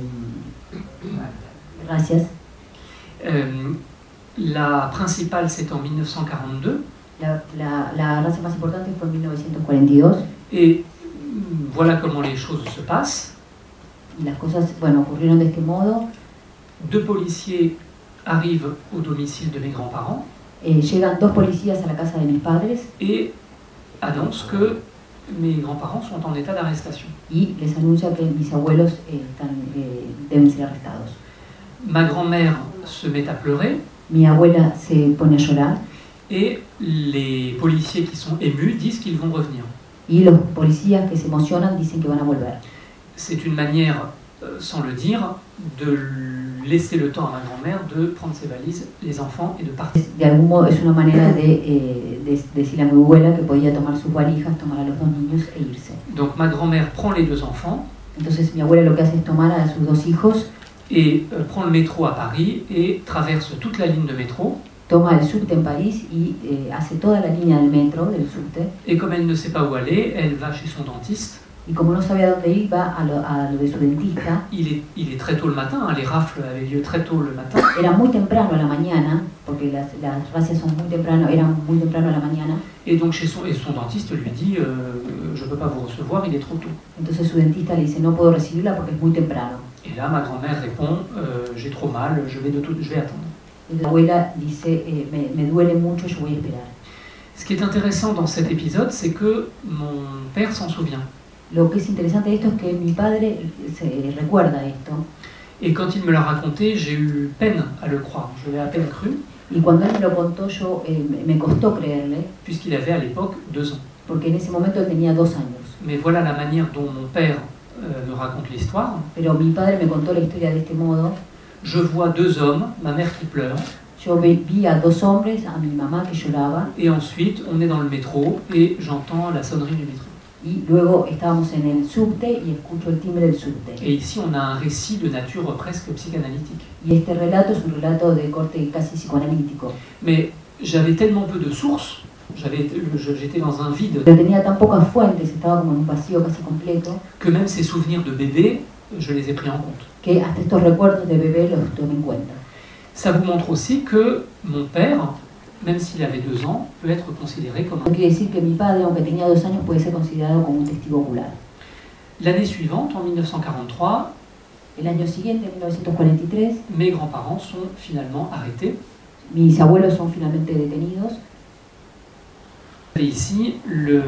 razzias. Euh, la principale, c'est en mille neuf cent quarante-deux. La, la, la raza más importante fue en mil novecientos cuarenta y dos. Et voilà comment les choses se passent. Y las cosas, bueno, ocurrieron de este modo. Deux policiers arrivent au domicile de mes grands-parents. Eh, llegan dos policías a la casa de mis padres. Et annoncent que mes grands-parents sont en état d'arrestation. Y les anuncia que mis abuelos eh, están, eh, deben ser arrestados. Ma grand-mère se met à pleurer. Mi abuela se pone a llorar. Et les policiers qui sont émus disent qu'ils vont revenir. Y los policías que se emocionan dicen que van a volver. C'est une manière, euh, sans le dire, de laisser le temps à ma grand-mère de prendre ses valises, les enfants, et de partir. De algún modo es una manera de, eh, de, de decirle a mi abuela que podía tomar sus valijas, tomar a los dos niños e irse. Donc ma grand-mère prend les deux enfants. Entonces mi abuela lo que hace es tomar a sus dos hijos, et euh, prend le métro à Paris et traverse toute la ligne de métro. toma el subte en París y eh, hace toda la línea del metro, del subte. Et comme elle ne sait pas où aller, elle va chez son dentiste. Y como no sabe a dónde ir, va a lo, a lo de su dentista. Il est, il est très tôt le matin, hein, les rafles avaient lieu très tôt le matin. Era muy temprano a la mañana, porque las, las racias son muy temprano, eran muy temprano a la mañana. Et donc chez son, et son dentiste lui dit euh, je ne peux pas vous recevoir, il est trop tôt. Entonces su dentista le dice no puedo recibirla porque es muy temprano. Et là ma grand-mère répond euh, j'ai trop mal, je vais, de tout, je vais attendre. Y la abuela dice eh, me, me duele mucho, yo voy a esperar. Ce qui est intéressant dans cet épisode, c'est que mon père s'en souvient. Lo que es interesante de esto es que mi padre se recuerda esto. Et quand il me l'a raconté, j'ai eu peine à le croire. Je l'ai à peine cru. Y cuando él me lo contó, yo eh, me costó creerle, puisqu'il avait à l'époque deux ans. porque en ese momento él tenía dos años. Mais voilà la manière dont mon père euh, me raconte l'histoire. Pero mi padre me contó la historia de este modo. Je vois deux hommes, ma mère qui pleure. Yo vi a dos hombres, a mi mamá que lloraba. Et ensuite, on est dans le métro et j'entends la sonnerie du métro. Y luego estábamos en el subte y escucho el timbre del subte. Et ici, on a un récit de nature presque psychanalytique. Y este relato es un relato de corte casi psicoanalítico. Mais j'avais tellement peu de sources, j'avais, j'étais dans un vide, Pero tenía tan pocas fuentes, estaba como en un vacío casi completo, que même ces souvenirs de bébé, je les ai pris en compte. que hasta estos recuerdos de bebé los tomé en cuenta. Ça vous montre aussi que mon père, même s'il avait deux ans, peut être considéré comme un... Quiere decir que mi padre, aunque tenía dos años, puede ser considerado como un testigo ocular. L'année suivante, en mille neuf cent quarante-trois, El año siguiente, en mil novecientos cuarenta y tres, mes grands-parents sont finalement arrêtés. mis abuelos son finalmente detenidos. Et ici, le,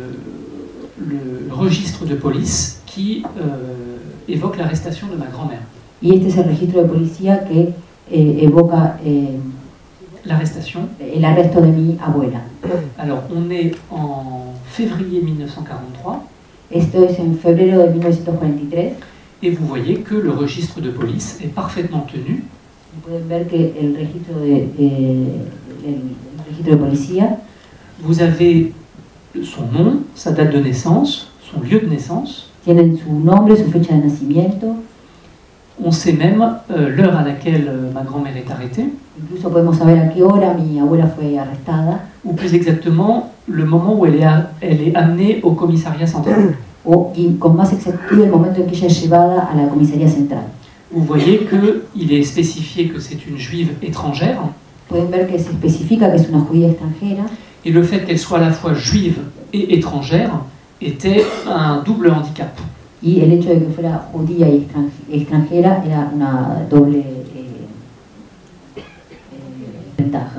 le registre de police qui euh, évoque l'arrestation de ma grand-mère. Y este es el registro de policía que eh, evoca eh, L'arrestation. el arresto de mi abuela. Alors, on est en février mille neuf cent quarante-trois. Esto es en febrero de mil novecientos cuarenta y tres. Et vous voyez que le registre de police est parfaitement tenu. Y pueden ver que el registro de, eh, el, el registro de policía, Vous avez son nom, sa date de naissance, son lieu de naissance. tienen su nombre, su fecha de nacimiento. On sait même euh, l'heure à laquelle euh, ma grand-mère est arrêtée, Incluso podemos saber a qué hora mi abuela fue arrestada, ou plus exactement le moment où elle est, a- elle est amenée au commissariat central. o y con más exactitud el momento en que ella es llevada a la comisaría central. Vous voyez qu'il est spécifié que c'est une juive étrangère, Pueden ver que se especifica que es una judía extranjera, et le fait qu'elle soit à la fois juive et étrangère était un double handicap. y el hecho de que fuera judía y extran- extranjera era una doble eh, eh, ventaja.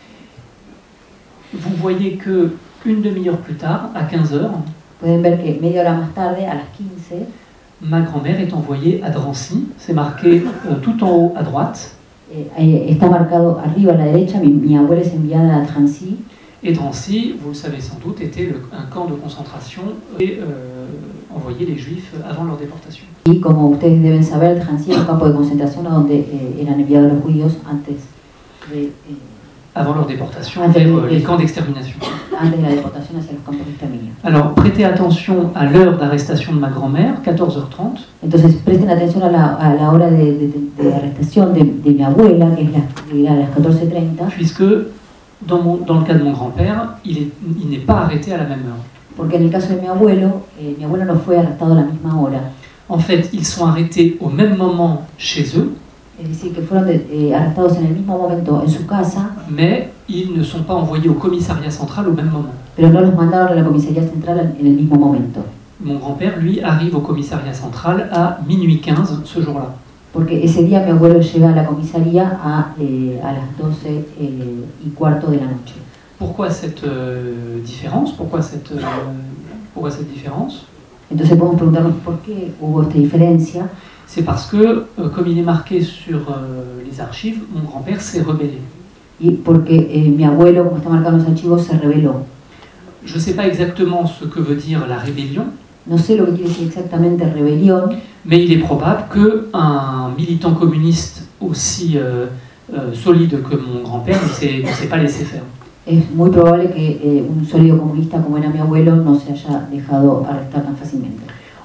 Vous voyez que une demi-heure plus tard, à quinze heures, Pueden ver que media hora más tarde, a las quince, ma grand-mère est envoyée à Drancy. C'est marqué euh, tout en haut à droite. eh, eh, está marcado arriba a la derecha, mi, mi abuela es enviada a Drancy. Et Drancy, vous le savez sans doute, était le- un camp de concentration et euh, envoyait les juifs avant leur déportation. Y como ustedes deben saber, Drancy es un campo de concentración a donde eh, eran enviados los judíos antes de, eh, Avant leur déportation Ah, vers oui, euh, oui. les camps d'extermination. antes de la deportación hacia los campos de exterminio. Alors, prêtez attention à l'heure d'arrestation de ma grand-mère, quatorze heures trente. Entonces presten atención a la, a la hora de, de, de- de arrestación de, de mi abuela, que es la, que era a las catorce treinta, Puisque, dans, mon- dans le cas de mon grand-père, il est- il n'est pas arrêté à la même heure. porque en el caso de mi abuelo, eh, mi abuelo no fue arrestado a la misma hora. En fait, ils sont arrêtés au même moment chez eux, Es decir, que fueron de- eh, arrestados en el mismo momento en su casa, mais ils ne sont pas envoyés au commissariat central au même moment. pero no los mandaron a la comisaría central en el mismo momento. Mon grand-père, lui, arrive au commissariat central à minuit quinze ce jour-là. Porque ese día mi abuelo llega a la comisaría a, eh, a las doce eh, y cuarto de la noche. Pourquoi cette euh, différence pourquoi cette, euh, pourquoi cette différence Entonces podemos preguntarnos por qué hubo esta diferencia. C'est parce que, euh, comme il est marqué sur euh, les archives, mon grand-père s'est rebellé. Y porque eh, mi abuelo, como está marcado en los archivos, se rebeló. Je ne sais pas exactement ce que veut dire la rébellion, No sé lo que quiere decir exactamente rebelión, mais il est probable qu'un militant communiste aussi euh, euh, solide que mon grand-père ne s'est, ne s'est pas laissé faire. es muy probable que eh, un sólido comunista como era mi abuelo no se haya dejado arrestar tan fácilmente.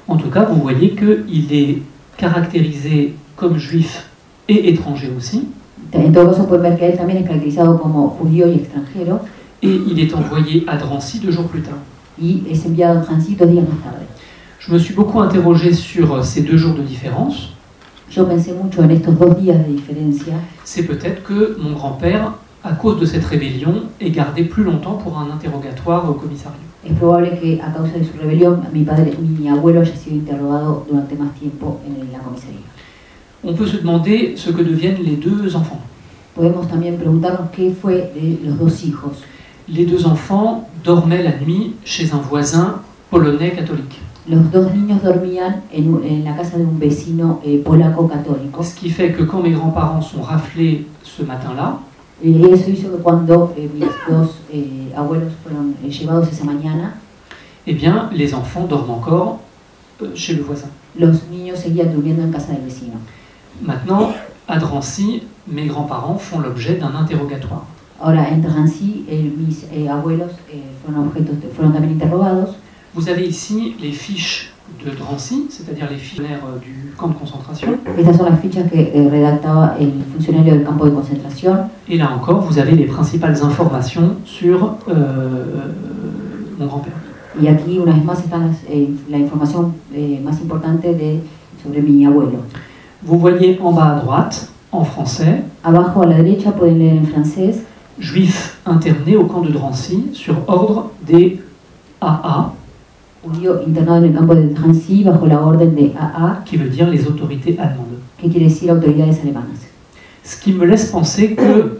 En tout cas, vous voyez qu'il est caractérisé comme juif et étranger aussi. En todo caso pueden ver que él también es caracterizado como judío y extranjero. Et il est envoyé à Drancy deux jours plus tard. Y es enviado a Drancy dos días más tarde. Je me suis beaucoup interrogé sur ces deux jours de différence. Yo pensé mucho en estos dos días de diferencia. C'est peut-être que mon grand-père, à cause de cette rébellion, est gardé plus longtemps pour un interrogatoire au commissariat. Es probable que a causa de su rebelión mi padre, mi abuelo haya sido interrogado durante más tiempo en la comisaría. On peut se demander ce que deviennent les deux enfants. Podemos también preguntarnos qué fue de los dos hijos. Les deux enfants dormaient la nuit chez un voisin polonais catholique. Los dos niños dormían en, en la casa de un vecino eh, polaco católico. Ce qui fait que quand mes grands-parents sont raflés ce matin-là, Y eso hizo que cuando eh, mis dos eh, abuelos fueron eh, llevados esa mañana, eh bien, les enfants dorment encore euh, chez le voisin. los niños seguían durmiendo en casa del vecino. Maintenant, à Drancy, mes grands-parents font l'objet d'un interrogatoire. Ahora, en Drancy, eh, mis eh, abuelos eh, fueron, objetos de- fueron también interrogados. Vous avez ici les fiches de Drancy, c'est-à-dire les fiches euh, du camp de concentration. Estas son las fichas que eh, redactaba el funcionario del campo de concentración. Et là encore, vous avez les principales informations sur euh, mon grand-père. Y aquí, una vez más, está las, eh, la información eh, más importante de, sobre mi abuelo. Vous voyez en bas à droite, en français, Abajo a la derecha pueden leer en francés: juif interné au camp de Drancy sur ordre des A A, judío internado en el campo de Drancy bajo la orden de A A, qui veut dire les autorités allemandes. que quiere decir autoridades alemanas. Ce qui me laisse penser que euh,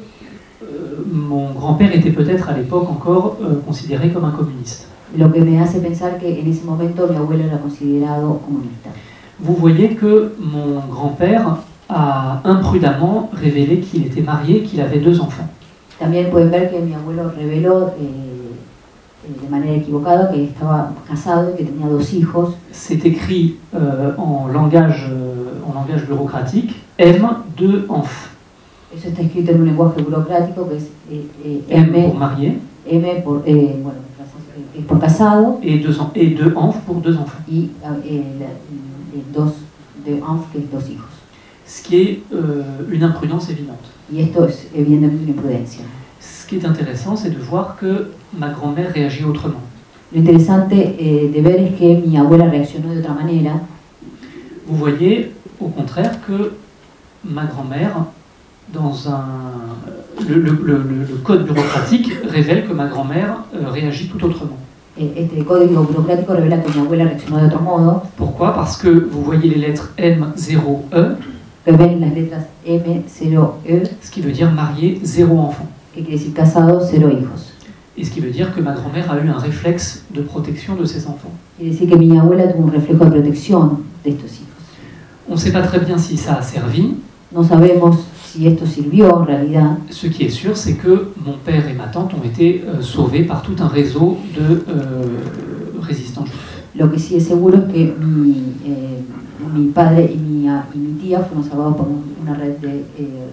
mon grand-père était peut-être à l'époque encore euh, considéré comme un communiste. Lo que me hace pensar que en ese momento mi abuelo era considerado comunista. Vous voyez que mon grand-père a imprudemment révélé qu'il était marié, qu'il avait deux enfants. También pueden ver que mi abuelo reveló eh, eh, de manera equivocada que estaba casado y que tenía dos hijos. C'est écrit euh, en, langage, euh, en langage bureaucratique, M deux enf. Eso está escrito en un lenguaje burocrático que es eh, eh, M M, pour marié M por, eh, bueno, eh, por casado et deux, en- et deux enf pour deux enfants. y eh, la- eh, dos de enf, que es dos hijos. Ce qui est euh, une imprudence évidente. Y esto es evidentemente una imprudencia. Ce qui est intéressant, c'est de voir que ma grand-mère réagit autrement. Lo interesante eh, de ver es que mi abuela reaccionó de otra manera. Vous voyez, au contraire, que ma grand-mère, dans un... Le, le- le- le code bureaucratique révèle que ma grand-mère euh, réagit tout autrement. Eh, Este código burocrático revela que mi abuela reaccionó de otro modo. Pourquoi? Parce que vous voyez les lettres M zéro E, Que ven las letras M cero E, ce qui veut dire marié, zéro enfant. que quiere decir casado, cero hijos. Et ce qui veut dire que ma grand-mère a eu un réflexe de protection de ses enfants. Quiere decir que mi abuela tuvo un reflejo de protección de estos hijos. On ne sait pas très bien si ça a servi. No sabemos si esto sirvió en realidad. Ce qui est sûr, c'est que mon père et ma tante ont été euh, sauvés par tout un réseau de euh, résistants juifs. Lo que sí es seguro es que mi, eh, mi padre y mi, a- y mi tía fueron salvados por un- una red de, eh,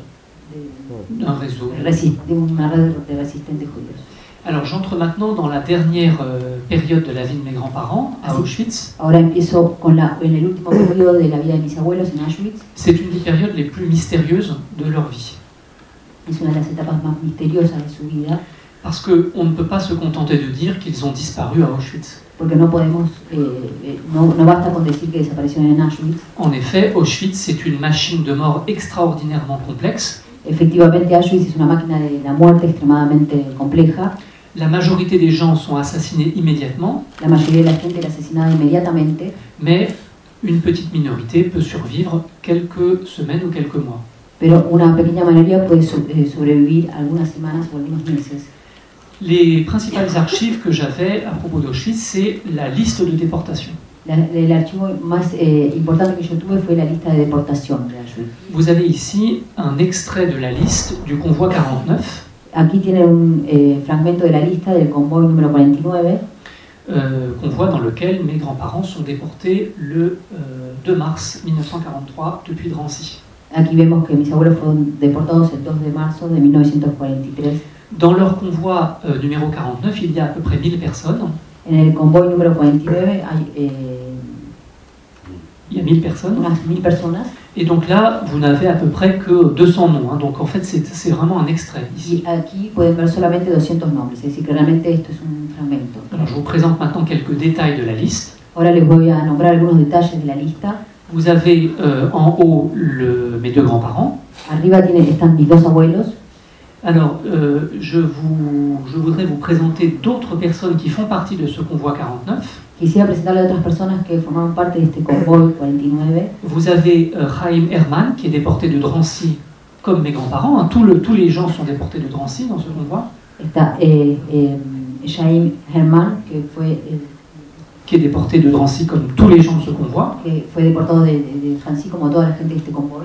de, Un réseau. resi- de una red de resistentes judíos. Alors j'entre maintenant dans la dernière euh, période de la vie de mes grands-parents, à Ah, si. Auschwitz. Ahora empiezo con la, en el último periodo de la vida de mis abuelos en Auschwitz. C'est une des périodes les plus mystérieuses de leur vie. Es una de las etapas más misteriosas de su vida, Parce qu'on ne peut pas se contenter de dire qu'ils ont disparu à Auschwitz. porque no podemos, eh, eh, no, no basta con decir que desaparecieron en Auschwitz. En effet, Auschwitz, c'est une machine de mort extraordinairement complexe. Efectivamente, Auschwitz es una máquina de la muerte extremadamente compleja. La majorité des gens sont assassinés immédiatement, La mayoría de la gente era asesinada inmediatamente, mais une petite minorité peut survivre quelques semaines ou quelques mois. pero una pequeña mayoría puede so- eh, sobrevivir algunas semanas o algunos meses. Les principales archives que j'avais à propos d'Auschwitz, c'est la liste de déportation. La- el archivo más eh, importante que yo tuve fue la lista de deportación de Auschwitz. Vous avez ici un extrait de la liste du convoi quarante-neuf, Aquí tiene un eh, fragmento de la lista del convoy número cuarenta y nueve, euh, convoi dans lequel mes grands-parents sont déportés le euh, deux mars mille neuf cent quarante-trois depuis Drancy. Aquí vemos que mis abuelos fueron deportados el dos de marzo de mil novecientos cuarenta y tres. Dans leur convoi euh, numéro quarante-neuf, il y a à peu près mille personnes. En el convoy número cuarenta y nueve hay eh, il y a mille personnes. unas mil personas. Et donc là, vous n'avez à peu près que deux cents noms. Hein. Donc en fait, c'est, c'est vraiment un extrait ici. Y aquí pueden ver solamente doscientos nombres, es decir, que realmente esto es un fragmento. Alors je vous présente maintenant quelques détails de la liste. Ahora les voy a nombrar algunos detalles de la lista. Vous avez euh, en haut le, mes deux grands-parents. Arriba tiene, están mis dos abuelos. Alors, euh, je, vous, je voudrais vous présenter d'autres personnes qui font partie de ce convoi quarante-neuf. Quisiera presentarle a otras personas que formaban parte de este convoy cuarenta y nueve. Vous avez euh, Chaim Herman, qui est déporté de Drancy, comme mes grands-parents. Hein. Tout le, tous les gens sont déportés de Drancy dans ce convoi. Está eh, eh, Chaim Herman, que fue, eh, qui est déporté de Drancy, comme tous les gens de ce convoi. que fue deportado de, de, de Drancy, como toda la gente de este convoy.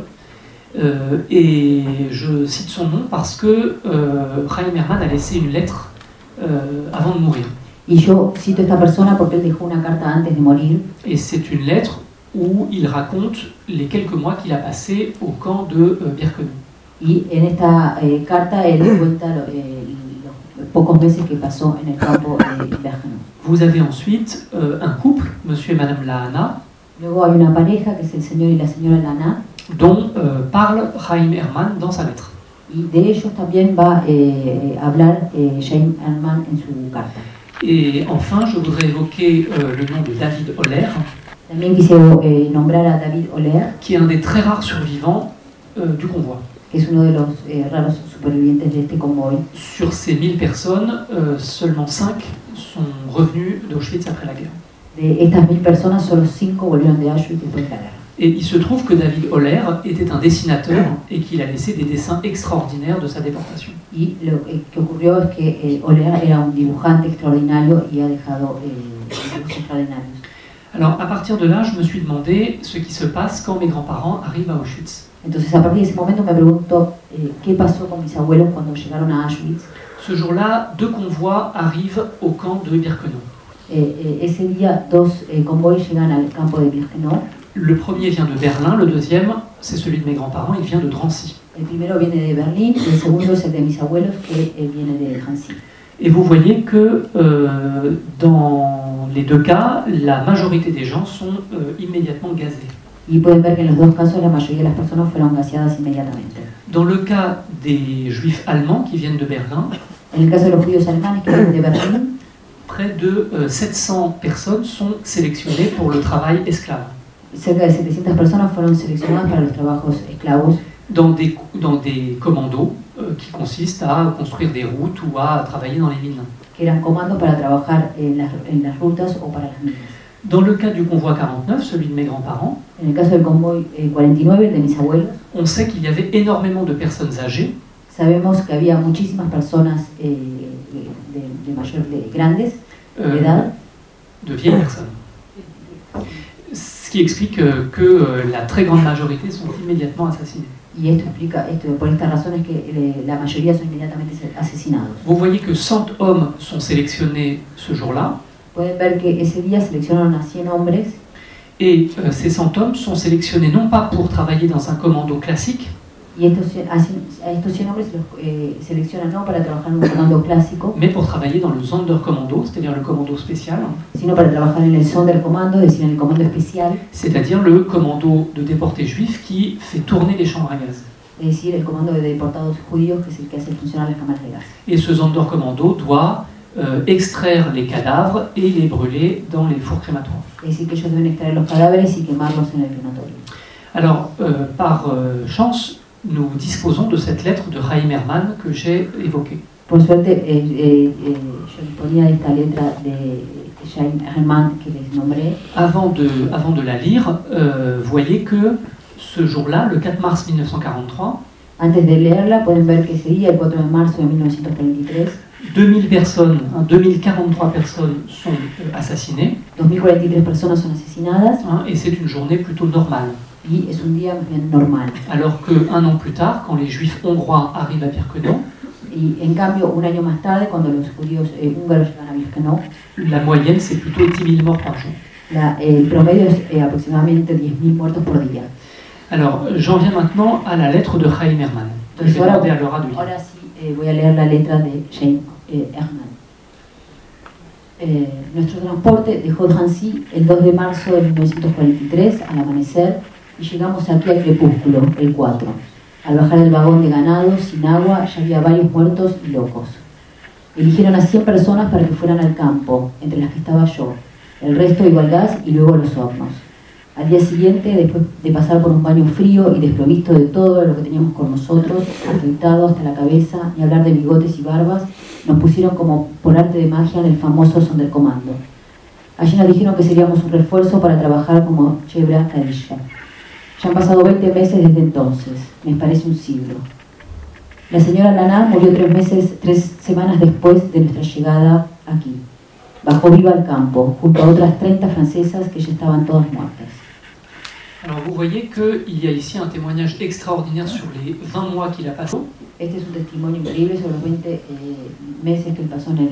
Euh, et je cite son nom parce que euh, Chaim Herman a laissé une lettre euh, avant de mourir. Y yo cito a esta persona porque él dejó una carta antes de morir. Et c'est une lettre où il raconte les quelques mois qu'il a passés au camp de euh, Birkenau. Y en esta eh, carta él cuenta lo, eh, los pocos meses que pasó en el campo de Birkenau. Vous avez ensuite euh, un couple, monsieur et madame Lahana, Luego hay una pareja que es el señor y la señora Lana, dont euh, parle Chaim Herman dans sa lettre. y de ellos también va eh, a hablar eh, Chaim Herman en su carta. Et enfin, je voudrais évoquer euh, le nom de David Holler, También quisiera eh, nombrar a David Oler, qui est un des très rares survivants euh, du convoi. que es uno de los eh, raros supervivientes de este convoy. Sur ces mille personnes, euh, seulement cinq sont revenus d'Auschwitz après la guerre. De estas mil personas, solo cinco volvieron de Auschwitz después de la guerra. Et il se trouve que David Holler était un dessinateur et qu'il a laissé des dessins extraordinaires de sa déportation. Y lo eh, que ocurrió es que eh, Oler era un dibujante extraordinario y ha dejado eh, dibujos extraordinarios. Alors, à partir de là, je me suis demandé ce qui se passe quand mes grands-parents arrivent à Auschwitz. Entonces, a partir de ese momento me pregunto eh, qué pasó con mis abuelos cuando llegaron a Auschwitz. Ce jour-là, deux convois arrivent au camp de Birkenau. Eh, eh, ese día, dos eh, convoys llegan al campo de Birkenau. Le premier vient de Berlin, le deuxième, c'est celui de mes grands-parents, il vient de Drancy. El primero viene de Berlín y el segundo es el de mis abuelos, que eh, viene de Drancy. Et vous voyez que euh, dans les deux cas, la majorité des gens sont euh, immédiatement gazés. Y pueden ver que en los dos casos la mayoría de las personas fueron gaseadas inmediatamente. Dans le cas des juifs allemands qui viennent de Berlin, En el caso de los judíos alemanes que vienen de Berlín, près de euh, sept cents personnes sont sélectionnées pour le travail esclave, cerca de setecientas personas fueron seleccionadas para los trabajos esclavos dans des, dans des commandos euh, qui consistent à construire des routes ou à travailler dans les mines. que eran comandos para trabajar en las, en las rutas o para las minas. Dans le cas du convoi quarante-neuf, celui de mes grands-parents, En el caso del convoy eh, cuarenta y nueve, el de mis abuelos, on sait qu'il y avait énormément de personnes âgées, sabemos que había muchísimas personas eh, de, de mayor, de grandes, de euh, edad, de vieilles personnes. Ce qui explique euh, que euh, la très grande majorité sont immédiatement assassinées. y esto explica, esto, por esta razón es que eh, la mayoría son inmediatamente asesinados. Vous voyez que cent hommes sont sélectionnés ce jour-là, Pueden ver que ese día seleccionaron a cien hombres, et euh, ces cent hommes sont sélectionnés non pas pour travailler dans un commando classique, y estos, cien- a, cien- a estos cien hombres los eh, seleccionan no para trabajar en un comando clásico, mais pour travailler dans le Sonderkommando, c'est-à-dire le commando spécial, sino para trabajar en el Sonderkommando, es decir, en el comando especial, c'est-à-dire le commando de déportés juifs qui fait tourner les chambres à gaz. es decir, el comando de deportados judíos, que es el que hace funcionar las cámaras de gas. Et ce Sonderkommando doit euh, extraire les cadavres et les brûler dans les fours crématoires. Es decir, que ellos deben extraer los cadáveres y quemarlos en el crematorio. Alors, euh, par euh, chance, nous disposons de cette lettre de Chaim Herman que j'ai évoquée. Por suerte, eh, eh, eh, yo disponía de esta letra de Chaim Herman que les nombré. Avant de, avant de la lire, euh, voyez que ce jour-là, le quatre mars mille neuf cent quarante-trois, Antes de leerla, pueden ver que ese día, el cuatro de marzo de mil novecientos treinta y tres, deux mille personnes, hein, deux mille quarante-trois personnes sont euh, assassinées, dos mil cuarenta y tres personas son asesinadas hein, et c'est une journée plutôt normale. y es un día más bien normal. Alors qu'un an plus tard, quand les juifs hongrois arrivent à Birkenau, Y en cambio, un año más tarde, cuando los judíos eh, húngaros llegan a Birkenau, la moyenne c'est plutôt dix mille morts par jour. la, el promedio es eh, aproximadamente diez mil muertos por día. Alors j'en viens maintenant à la lettre de Chaim Herman. Je vais Entonces, ahora, demander à Laura de lire. ahora sí eh, voy a leer la letra de Chaim eh, Herman. Eh, nuestro transporte dejó Drancy el dos de marzo de mil novecientos cuarenta y tres al amanecer y llegamos aquí al crepúsculo, el cuatro. Al bajar del vagón de ganado, sin agua, ya había varios muertos y locos. Eligieron a cien personas para que fueran al campo, entre las que estaba yo. El resto iba al gas y luego a los hornos. Al día siguiente, después de pasar por un baño frío y desprovisto de todo lo que teníamos con nosotros, afeitado hasta la cabeza, y hablar de bigotes y barbas, nos pusieron como por arte de magia en el famoso Sonderkommando. Allí nos dijeron que seríamos un refuerzo para trabajar como Chebra Kadisha. Ya han pasado veinte meses desde entonces, me parece un siglo. La señora Nana murió tres meses, tres semanas después de nuestra llegada aquí. Bajó viva al campo, junto a otras treinta francesas que ya estaban todas muertas. Alors vous voyez qu'il y a ici un témoignage extraordinaire sur les vingt mois qu'il a passé. Este es un testimonio increíble sobre los veinte eh, meses que él pasó en el,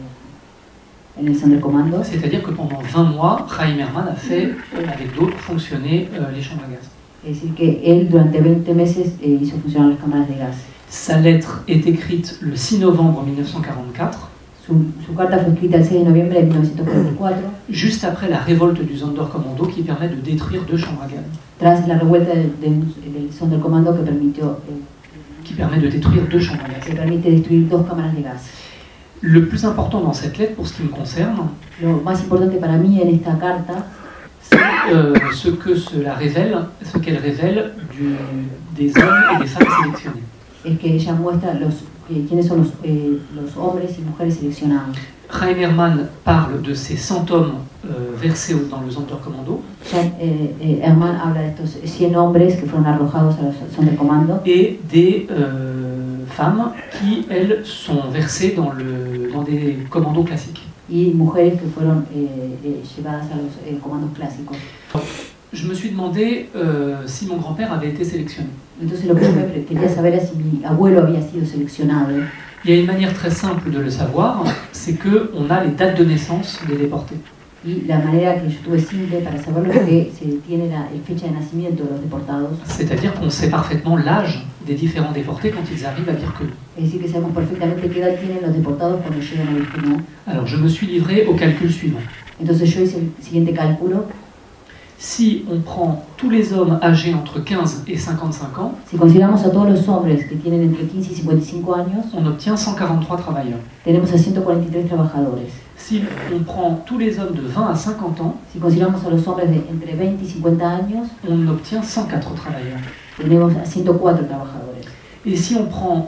eh, en el Sonderkommando. C'est-à-dire que pendant vingt mois, Chaim Herman a fait, euh, avec d'autres, fonctionner euh, les chambres à gaz. Es decir, que él durante veinte meses eh, hizo funcionar las cámaras de gas. Sa lettre est écrite le six novembre mille neuf cent quarante-quatre. Su, su carta fue escrita el seis de noviembre de mil novecientos cuarenta y cuatro, juste après la révolte du Sonderkommando qui permet de détruire deux chambres à gaz. tras la revuelta del, del, del Sonderkommando que permitió eh, qui permet de détruire deux chambres à gaz. que permite destruir dos cámaras de gas. Le plus important dans cette lettre, pour ce qui me concerne, Lo más importante para mí en esta carta c'est euh, ce que cela révèle, ce qu'elle révèle du, des hommes et des femmes sélectionnés. es que ella muestra los, eh, quiénes son los, eh, los hombres y mujeres seleccionados. Chaim Herman parle de ces cent hommes euh, versés dans le Sonderkommando Ya, eh, eh, Herman habla de estos cien hombres que fueron arrojados a los Sonderkommando et des euh, femmes qui, elles, sont versées dans, le, dans des commandos classiques. y mujeres que fueron eh, eh, llevadas a los eh, comandos clásicos. Je me suis demandé euh, si mon grand-père avait été sélectionné. Entonces lo que yo me quería saber es si mi abuelo había sido seleccionado. Il y a une manière très simple de le savoir, c'est qu'on a les dates de naissance des déportés. Y la manera que yo tuve simple para saberlo es que se tiene la el fecha de nacimiento de los deportados. C'est-à-dire qu'on sait parfaitement l'âge des différents déportés quand ils arrivent à Birkenau. Es decir, que sabemos perfectamente qué edad tienen los deportados cuando llegan a Birkenau. Alors je me suis livré au calcul suivant. Entonces yo hice el siguiente cálculo. Si on prend tous les hommes âgés entre quinze et cinquante-cinq ans, Si consideramos a todos los hombres que tienen entre quince y cincuenta y cinco años, on obtient cent quarante-trois travailleurs. tenemos a ciento cuarenta y tres trabajadores. Si on prend tous les hommes de vingt à cinquante ans, Si consideramos a los hombres de entre veinte y cincuenta años, on obtient cent quatre travailleurs. tenemos a ciento cuatro trabajadores. Et si on prend,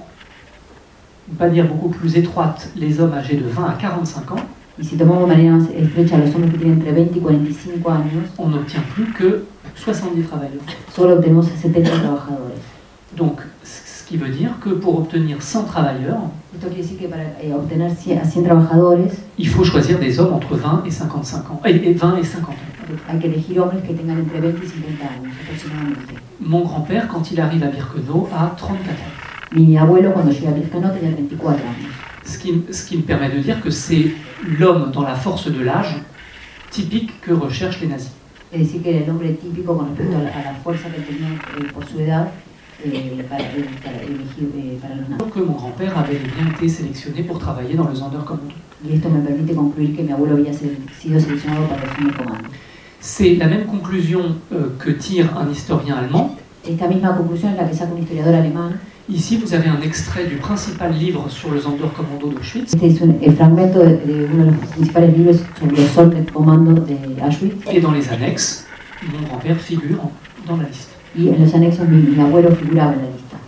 on va dire beaucoup plus étroite, les hommes âgés de vingt à quarante-cinq ans, Y si tomamos de manera más estrecha a los hombres que tienen entre veinte y cuarenta y cinco años, on n'obtient plus que soixante-dix travailleurs. solo obtenemos a setenta trabajadores. Donc, ce qui veut dire que pour obtenir cent travailleurs, Esto quiere decir que para eh, obtener cien, a cien trabajadores il faut choisir des hommes entre vingt et cinquante-cinq ans, et et vingt et cinquante ans. hay que elegir hombres que tengan entre veinte y cincuenta años aproximadamente. Mon grand-père, quand il arrive à Birkenau, a trente-quatre ans. Mi abuelo cuando llega a Birkenau tenía treinta y cuatro años. Ce qui, ce qui me permet de dire que c'est l'homme dans la force de l'âge typique que recherchent les nazis. Es decir, que era el hombre típico con respecto a la, a la fuerza que tenía eh, por su edad eh, para, eh, para elegir eh, para los nazis. Donc que mon grand-père avait bien été sélectionné pour travailler dans le Sonderkommando. Y esto me permite concluir que mi abuelo había sido seleccionado para el Sonderkommando. C'est la même conclusion euh, que tire un historien allemand. Esta misma conclusión es la que saca un historiador alemán. Ici, vous avez un extrait du principal livre sur le Sonderkommando d'Auschwitz. Este es un, el fragmento de, de uno de los principales libros sobre el Sonderkommando de Auschwitz. Et dans les annexes, mon grand-père figure dans la liste. Y en los anexos mi, mi abuelo figuraba en la lista.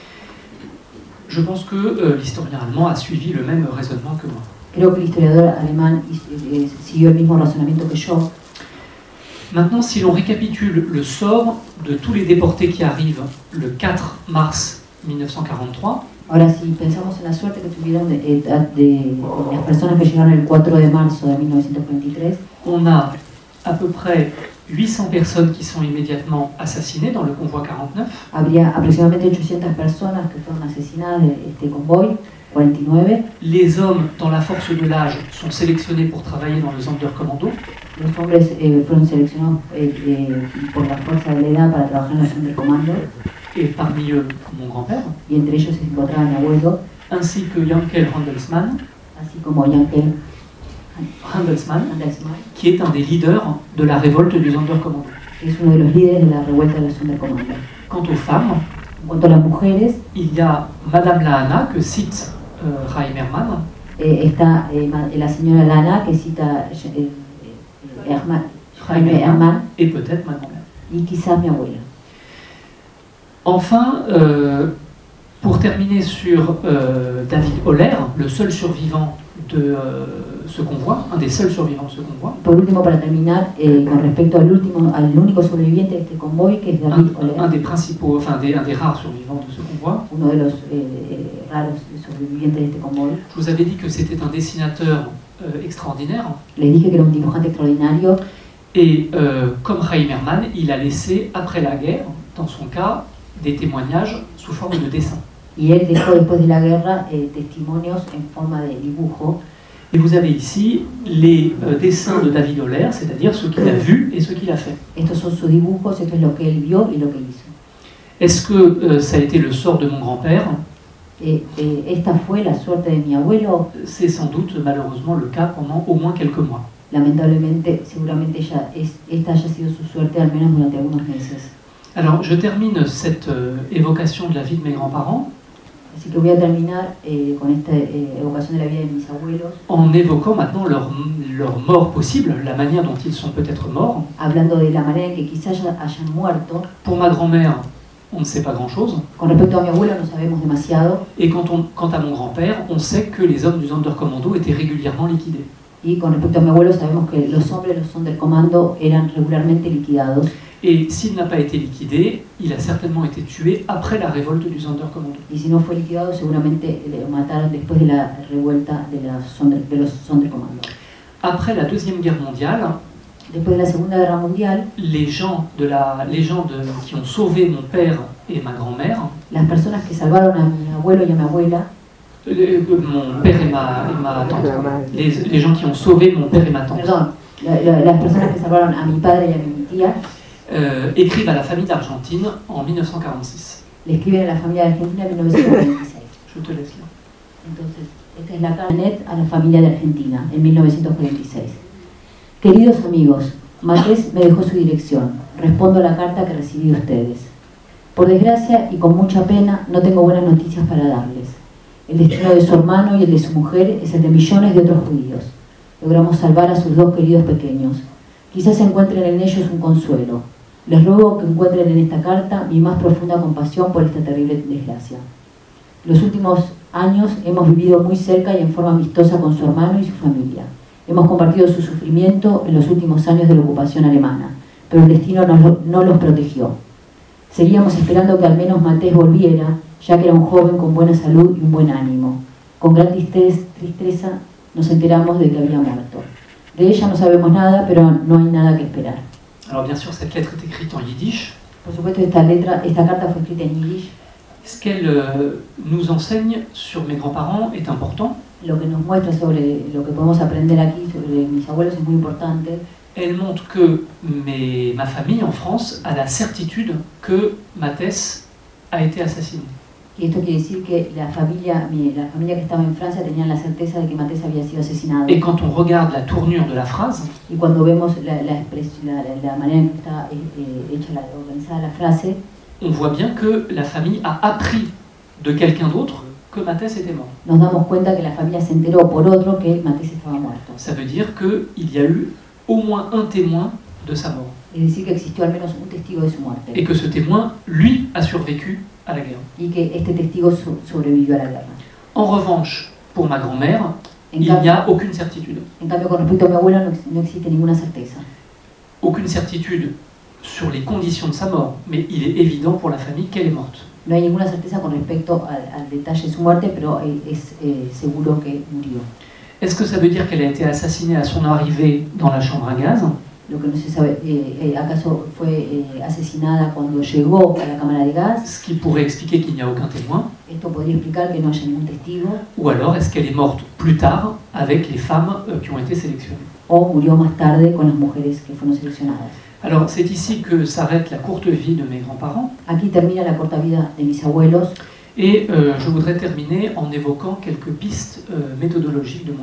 Je pense que euh, l'historien allemand a suivi le même raisonnement que moi. Creo que el historiador alemán eh, siguió el mismo razonamiento que yo. Maintenant, si l'on récapitule le sort de tous les déportés qui arrivent le quatre mars mille neuf cent quarante-trois, Ahora, si pensamos en la suerte que tuvieron de, de, de, de las personas que llegaron el cuatro de marzo de mil novecientos cuarenta y tres, on a à peu près huit cents personnes qui sont immédiatement assassinées dans le convoi quarante-neuf. habría aproximadamente ochocientas personas que fueron asesinadas de este convoy, cuarenta y nueve. Les hommes dans la force de l'âge sont sélectionnés pour travailler dans le Sonderkommando. Los hombres eh, fueron seleccionados eh, eh, por la fuerza de la edad para trabajar en el Sonderkommando, Et parmi eux, mon grand-père, y entre ellos se encontraba mi abuelo, ainsi que Jankel Handelsmann, así como Jankel Handelsmann, Handelsmann, qui est un des leaders de la révolte du Sonderkommando. es uno de los líderes de la revuelta de los Sonderkommando. Quant aux femmes, En cuanto a las mujeres, il y a Madame Lahana que cite euh, Chaim Herman, eh, está eh, ma- la señora Lana, que cita eh, eh, Herman, Chaim Jaime Herman Herman, et peut-être ma grand-mère. y quizás mi abuela. Enfin, euh, pour terminer sur euh, David Holler, le seul survivant de euh, ce convoi, un des seuls survivants de ce convoi, Por último, para terminar, eh, con respecto al último, al único sobreviviente de este convoy, que es un, David un Oler, des principaux, enfin des, un des rares survivants de ce convoi. uno de los eh, eh, raros sobrevivientes de este convoy. Je vous avais dit que c'était un dessinateur euh, extraordinaire, Les dije que era un dibujante extraordinario, et euh, comme Chaim Herman, il a laissé, après la guerre, dans son cas, des témoignages sous forme de dessin. y él dejó después de la guerra eh, testimonios en forma de dibujo. Et vous avez ici les euh, dessins de David Holler, c'est-à-dire ce qu'il a vu et ce qu'il a fait. Estos son sus dibujos, esto es lo que él vio y lo que hizo. Est-ce que euh, ça a été le sort de mon grand-père? Eh, eh, esta fue la suerte de mi abuelo. C'est sans doute malheureusement le cas pendant au moins quelques mois. Lamentablemente, seguramente ella es, esta haya sido su suerte, al menos durante algunos meses. Alors je termine cette euh, évocation de la vie de mes grands-parents Así que voy a terminar eh, con esta eh, evocación de la vida de mis abuelos, en évoquant maintenant leur, leur mort possible, la manière dont ils sont peut-être morts. hablando de la manera en que quizás haya- hayan muerto. Pour ma grand-mère, on ne sait pas grand-chose. Con respecto a mi abuelo no sabemos demasiado, Et quand on, quant à mon grand-père, on sait que les hommes du Sonderkommando étaient régulièrement liquidés. y con respecto a mi abuelo sabemos que los hombres de los Sonderkommando eran regularmente liquidados, Et s'il n'a pas été liquidé, il a certainement été tué après la révolte du Sonderkommando. y si no fue liquidado seguramente le mataron después de la revuelta de, la Sonder- de los Sonderkommando. Après la Deuxième Guerre mondiale, Después de la Segunda Guerra Mundial, les gens, de la, les gens de, qui ont sauvé mon père et ma grand-mère, las personas que salvaron a mi abuelo y a mi abuela, euh, mon père et ma, et ma tante, les, les gens qui ont sauvé mon père et ma tante, perdón, la- la- las personas que salvaron a mi padre y a mi tía, euh, écrivent à la famille d'Argentine en mille neuf cent quarante-six. le escriben a la familia de Argentina en mil novecientos cuarenta y seis. Je te laisse là. Entonces, esta es la carta de Net a la familia de Argentina en mil novecientos cuarenta y seis. Queridos amigos, Matés me dejó su dirección. Respondo a la carta que recibí de ustedes. Por desgracia y con mucha pena, no tengo buenas noticias para darles. El destino de su hermano y el de su mujer es el de millones de otros judíos. Logramos salvar a sus dos queridos pequeños. Quizás encuentren en ellos un consuelo. Les ruego que encuentren en esta carta mi más profunda compasión por esta terrible desgracia. Los últimos años hemos vivido muy cerca y en forma amistosa con su hermano y su familia. Hemos compartido su sufrimiento en los últimos años de la ocupación alemana, pero el destino no, lo- no los protegió. Seguíamos esperando que al menos Matés volviera, ya que era un joven con buena salud y un buen ánimo. Con gran tristeza, tristeza nos enteramos de que había muerto. De ella no sabemos nada, pero no hay nada que esperar. Alors bien sûr, cette lettre est écrite en yiddish. Por supuesto, esta letra, esta carta fue escrita en yiddish. Ce qu'elle euh, nous enseigne sur mes grands-parents est important. Lo que nos muestra sobre lo que podemos aprender aquí sobre mis abuelos es muy importante. Elle montre que mes- ma famille en France a la certitude que Mathès a été assassiné. Y esto quiere decir que la familia, mi- la familia que estaba en Francia tenían la certeza de que Matés había sido asesinado. Et quand on regarde la tournure de la phrase, Y cuando vemos la, la, expres- la, la- la manera en que está eh, eh, hecha, la, organizada la frase, on voit bien que la famille a appris de quelqu'un d'autre que Mathès était mort. nos damos cuenta que la familia se enteró por otro que Matés estaba muerto. Ça veut dire qu'il y a eu au moins un témoin de sa mort. Es decir, que existió al menos un testigo de su muerte. Et que ce témoin, lui, a survécu à la guerre. Y que este testigo so- sobrevivió a la guerra. En revanche, pour ma grand-mère, En, il cam- n'y a aucune certitude. en cambio, con respecto a mi abuela no, ex- no existe ninguna certeza. Aucune certitude sur les conditions de sa mort, mais il est évident pour la famille qu'elle est morte. No hay ninguna certeza con respecto al, al detalle de su muerte, pero eh, es eh, seguro que murió. Est-ce que ça veut dire qu'elle a été assassinée à son arrivée dans la chambre à gaz? Lo que no se sabe, eh, eh, ¿acaso fue eh, asesinada cuando llegó a la cámara de gas? Ce qui pourrait expliquer qu'il n'y a aucun témoin. Esto podría explicar que no haya ningún testigo. Ou alors est-ce qu'elle est morte plus tard avec les femmes euh, qui ont été sélectionnées? O murió más tarde con las mujeres que fueron seleccionadas. Alors c'est ici que s'arrête la courte vie de mes grands-parents. Aquí termina la corta vida de mis abuelos Et euh, je voudrais terminer en évoquant quelques pistes euh, méthodologiques de mon livre.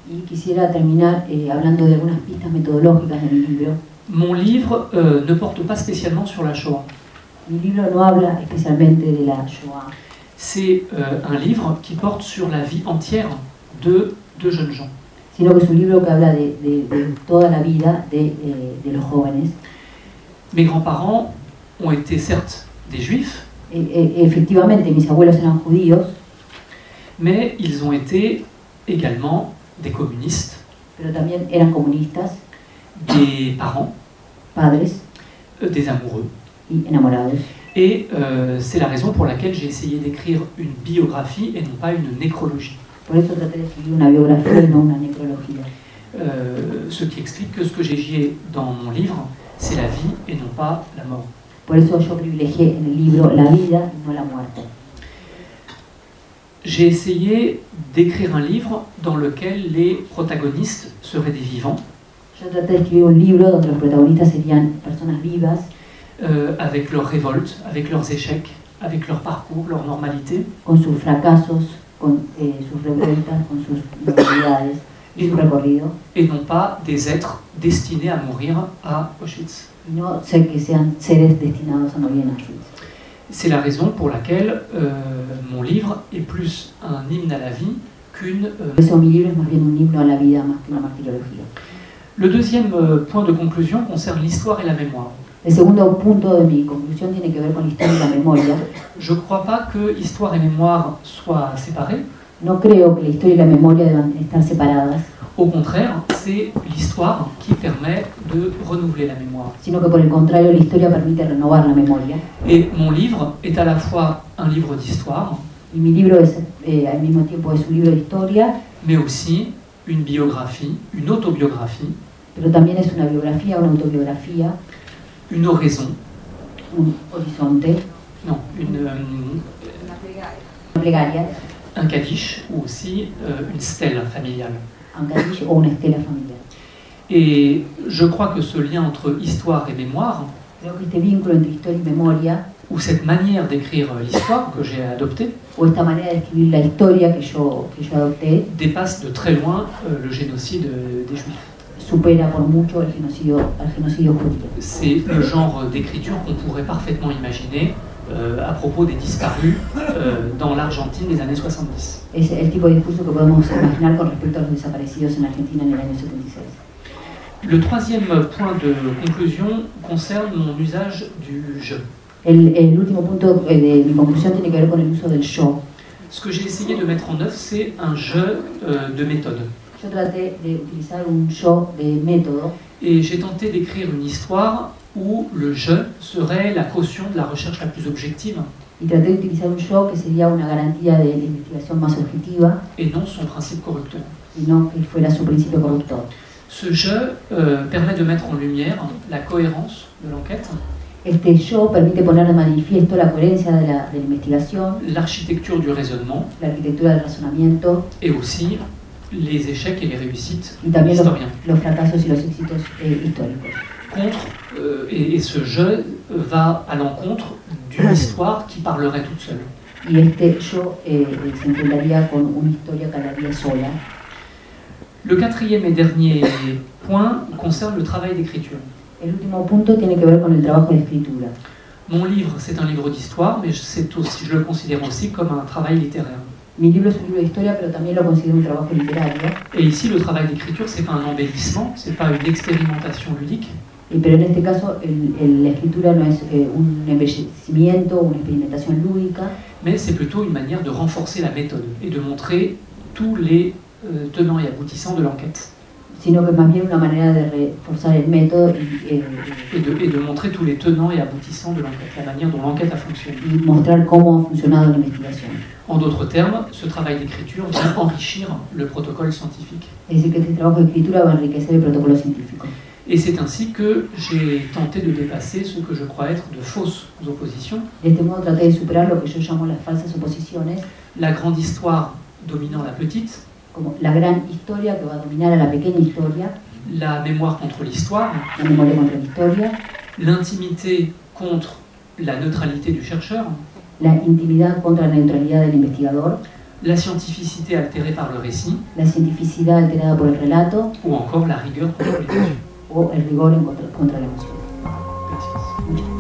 Y quisiera terminar eh, hablando de algunas pistas metodológicas de mi libro. Mon livre euh, ne porte pas spécialement sur la Shoah. Mi libro no habla especialmente de la Shoah. C'est euh, un livre qui porte sur la vie entière de deux jeunes gens. Sino que es un libro que habla de, de, de toda la vida de, eh, de los jóvenes. Mes grands-parents ont été certes des juifs, E, e, efectivamente, mis abuelos eran judíos, mais ils ont été également des communistes, pero también eran comunistas, des parents, padres euh, des amoureux. y enamorados. Et euh, c'est la raison pour laquelle j'ai essayé d'écrire une biographie et non pas une nécrologie. Por eso traté de escribir una biografía y no una necrología. Euh, ce qui explique que ce que j'ai dans mon livre, c'est la vie et non pas la mort. Por eso yo privilegié en el libro la vida y no la muerte. J'ai essayé d'écrire un livre dans lequel les protagonistes seraient des vivants, Yo traté de escribir un libro donde los protagonistas serían personas vivas, euh, avec leurs révoltes, avec leurs échecs, avec leur parcours, leur normalité, con sus fracasos, con eh, sus revueltas, con sus normalidades y su recorrido, et non pas des êtres destinés à mourir à Auschwitz. y no sé que sean seres destinados a morir en Auschwitz. C'est la raison pour laquelle euh, mon livre est plus un hymne à la vie qu'une... euh, Por eso mi libro es más bien un himno a la vida más que una martirología. Le deuxième euh, point de conclusion concerne l'histoire et la mémoire. El segundo punto de mi conclusión tiene que ver con la historia y la memoria. Je ne crois pas que histoire et mémoire soient séparées. No creo que la historia y la memoria deban estar separadas, Au contraire, c'est l'histoire qui permet de renouveler la mémoire. sino que por el contrario la historia permite renovar la memoria. Et mon livre est à la fois un livre d'histoire, Y mi libro es, eh, al mismo tiempo es un libro de historia, mais aussi une biographie, une autobiographie, pero también es una biografía, una autobiografía, une oraison, un horizonte, non, une, euh, una plegaria, un kaddish ou aussi euh, une stèle familiale. un cadiz o una estela familiar. Et je crois que ce lien entre histoire et mémoire, Creo que este vínculo entre historia y memoria, ou cette manière d'écrire l'histoire que j'ai adoptée, o esta manera de escribir la historia que yo, que yo adopté, dépasse de très loin euh, le génocide euh, des Juifs. supera por mucho el genocidio, al genocidio judío. C'est le genre d'écriture qu'on pourrait parfaitement imaginer euh, à propos des disparus euh, dans l'Argentine des années soixante-dix. Es el tipo de discurso que podemos imaginar con respecto a los desaparecidos en Argentina en el año setenta y seis. Le troisième point de conclusion concerne mon usage du je. El, el último punto eh, de mi conclusión tiene que ver con el uso del yo. Ce que j'ai essayé de mettre en œuvre, c'est un je euh, de méthode. Yo traté de utilizar un yo de método Et j'ai tenté d'écrire une histoire où le je serait la caution de la recherche la plus objective y traté de utilizar un yo que sería una garantía de la investigación más objetiva et non son principe corrupteur. y no que fuera su principio corruptor. Ce je euh, permet de mettre en lumière la cohérence de l'enquête, Este yo permite poner de manifiesto la coherencia de la, de la investigación, l'architecture du raisonnement la arquitectura del razonamiento et aussi les échecs et les réussites y también los, historiens. los fracasos y los éxitos eh, históricos. Contre, euh, et, et ce je va à l'encontre d'une histoire qui parlerait toute seule. Y este yo eh, se enfrentaría con una historia que hablaría sola. Le quatrième et dernier point concerne le travail d'écriture. El último punto tiene que ver con el trabajo de escritura. Mon livre, c'est un livre d'histoire, mais c'est aussi, je le considère aussi comme un travail littéraire. Mi libro es un libro de historia, pero también lo considero un trabajo literario. Et ici, le travail d'écriture, c'est pas un embellissement, c'est pas une expérimentation ludique, Y, pero en este caso el, el- la escritura no es eh, un embellecimiento o una experimentación lúdica, mais c'est plutôt une manière de renforcer la méthode et de montrer tous les euh, tenants et aboutissants de l'enquête. sino que es más bien una manera de reforzar el método y, eh, Et de, et de montrer tous les tenants et aboutissants de l'enquête, la manière dont l'enquête a fonctionné. y mostrar cómo ha funcionado la investigación. En d'autres termes, ce travail d'écriture vient enrichir le protocole scientifique. Es decir, que este trabajo de escritura va a enriquecer el protocolo científico. Et c'est ainsi que j'ai tenté de dépasser ce que je crois être de fausses oppositions, De este modo traté de superar lo que yo llamo las falsas oposiciones, la grande histoire dominant la petite, como la gran historia que va a dominar a la pequeña historia, la mémoire contre l'histoire, la memoria contra la historia, l'intimité contre la neutralité du chercheur, la intimidad contra la neutralidad del investigador, la scientificité altérée par le récit, la cientificidad alterada por el relato, ou encore la rigueur contre l'émotion. o el rigor en contra, contra la emoción. Gracias. Muchas gracias.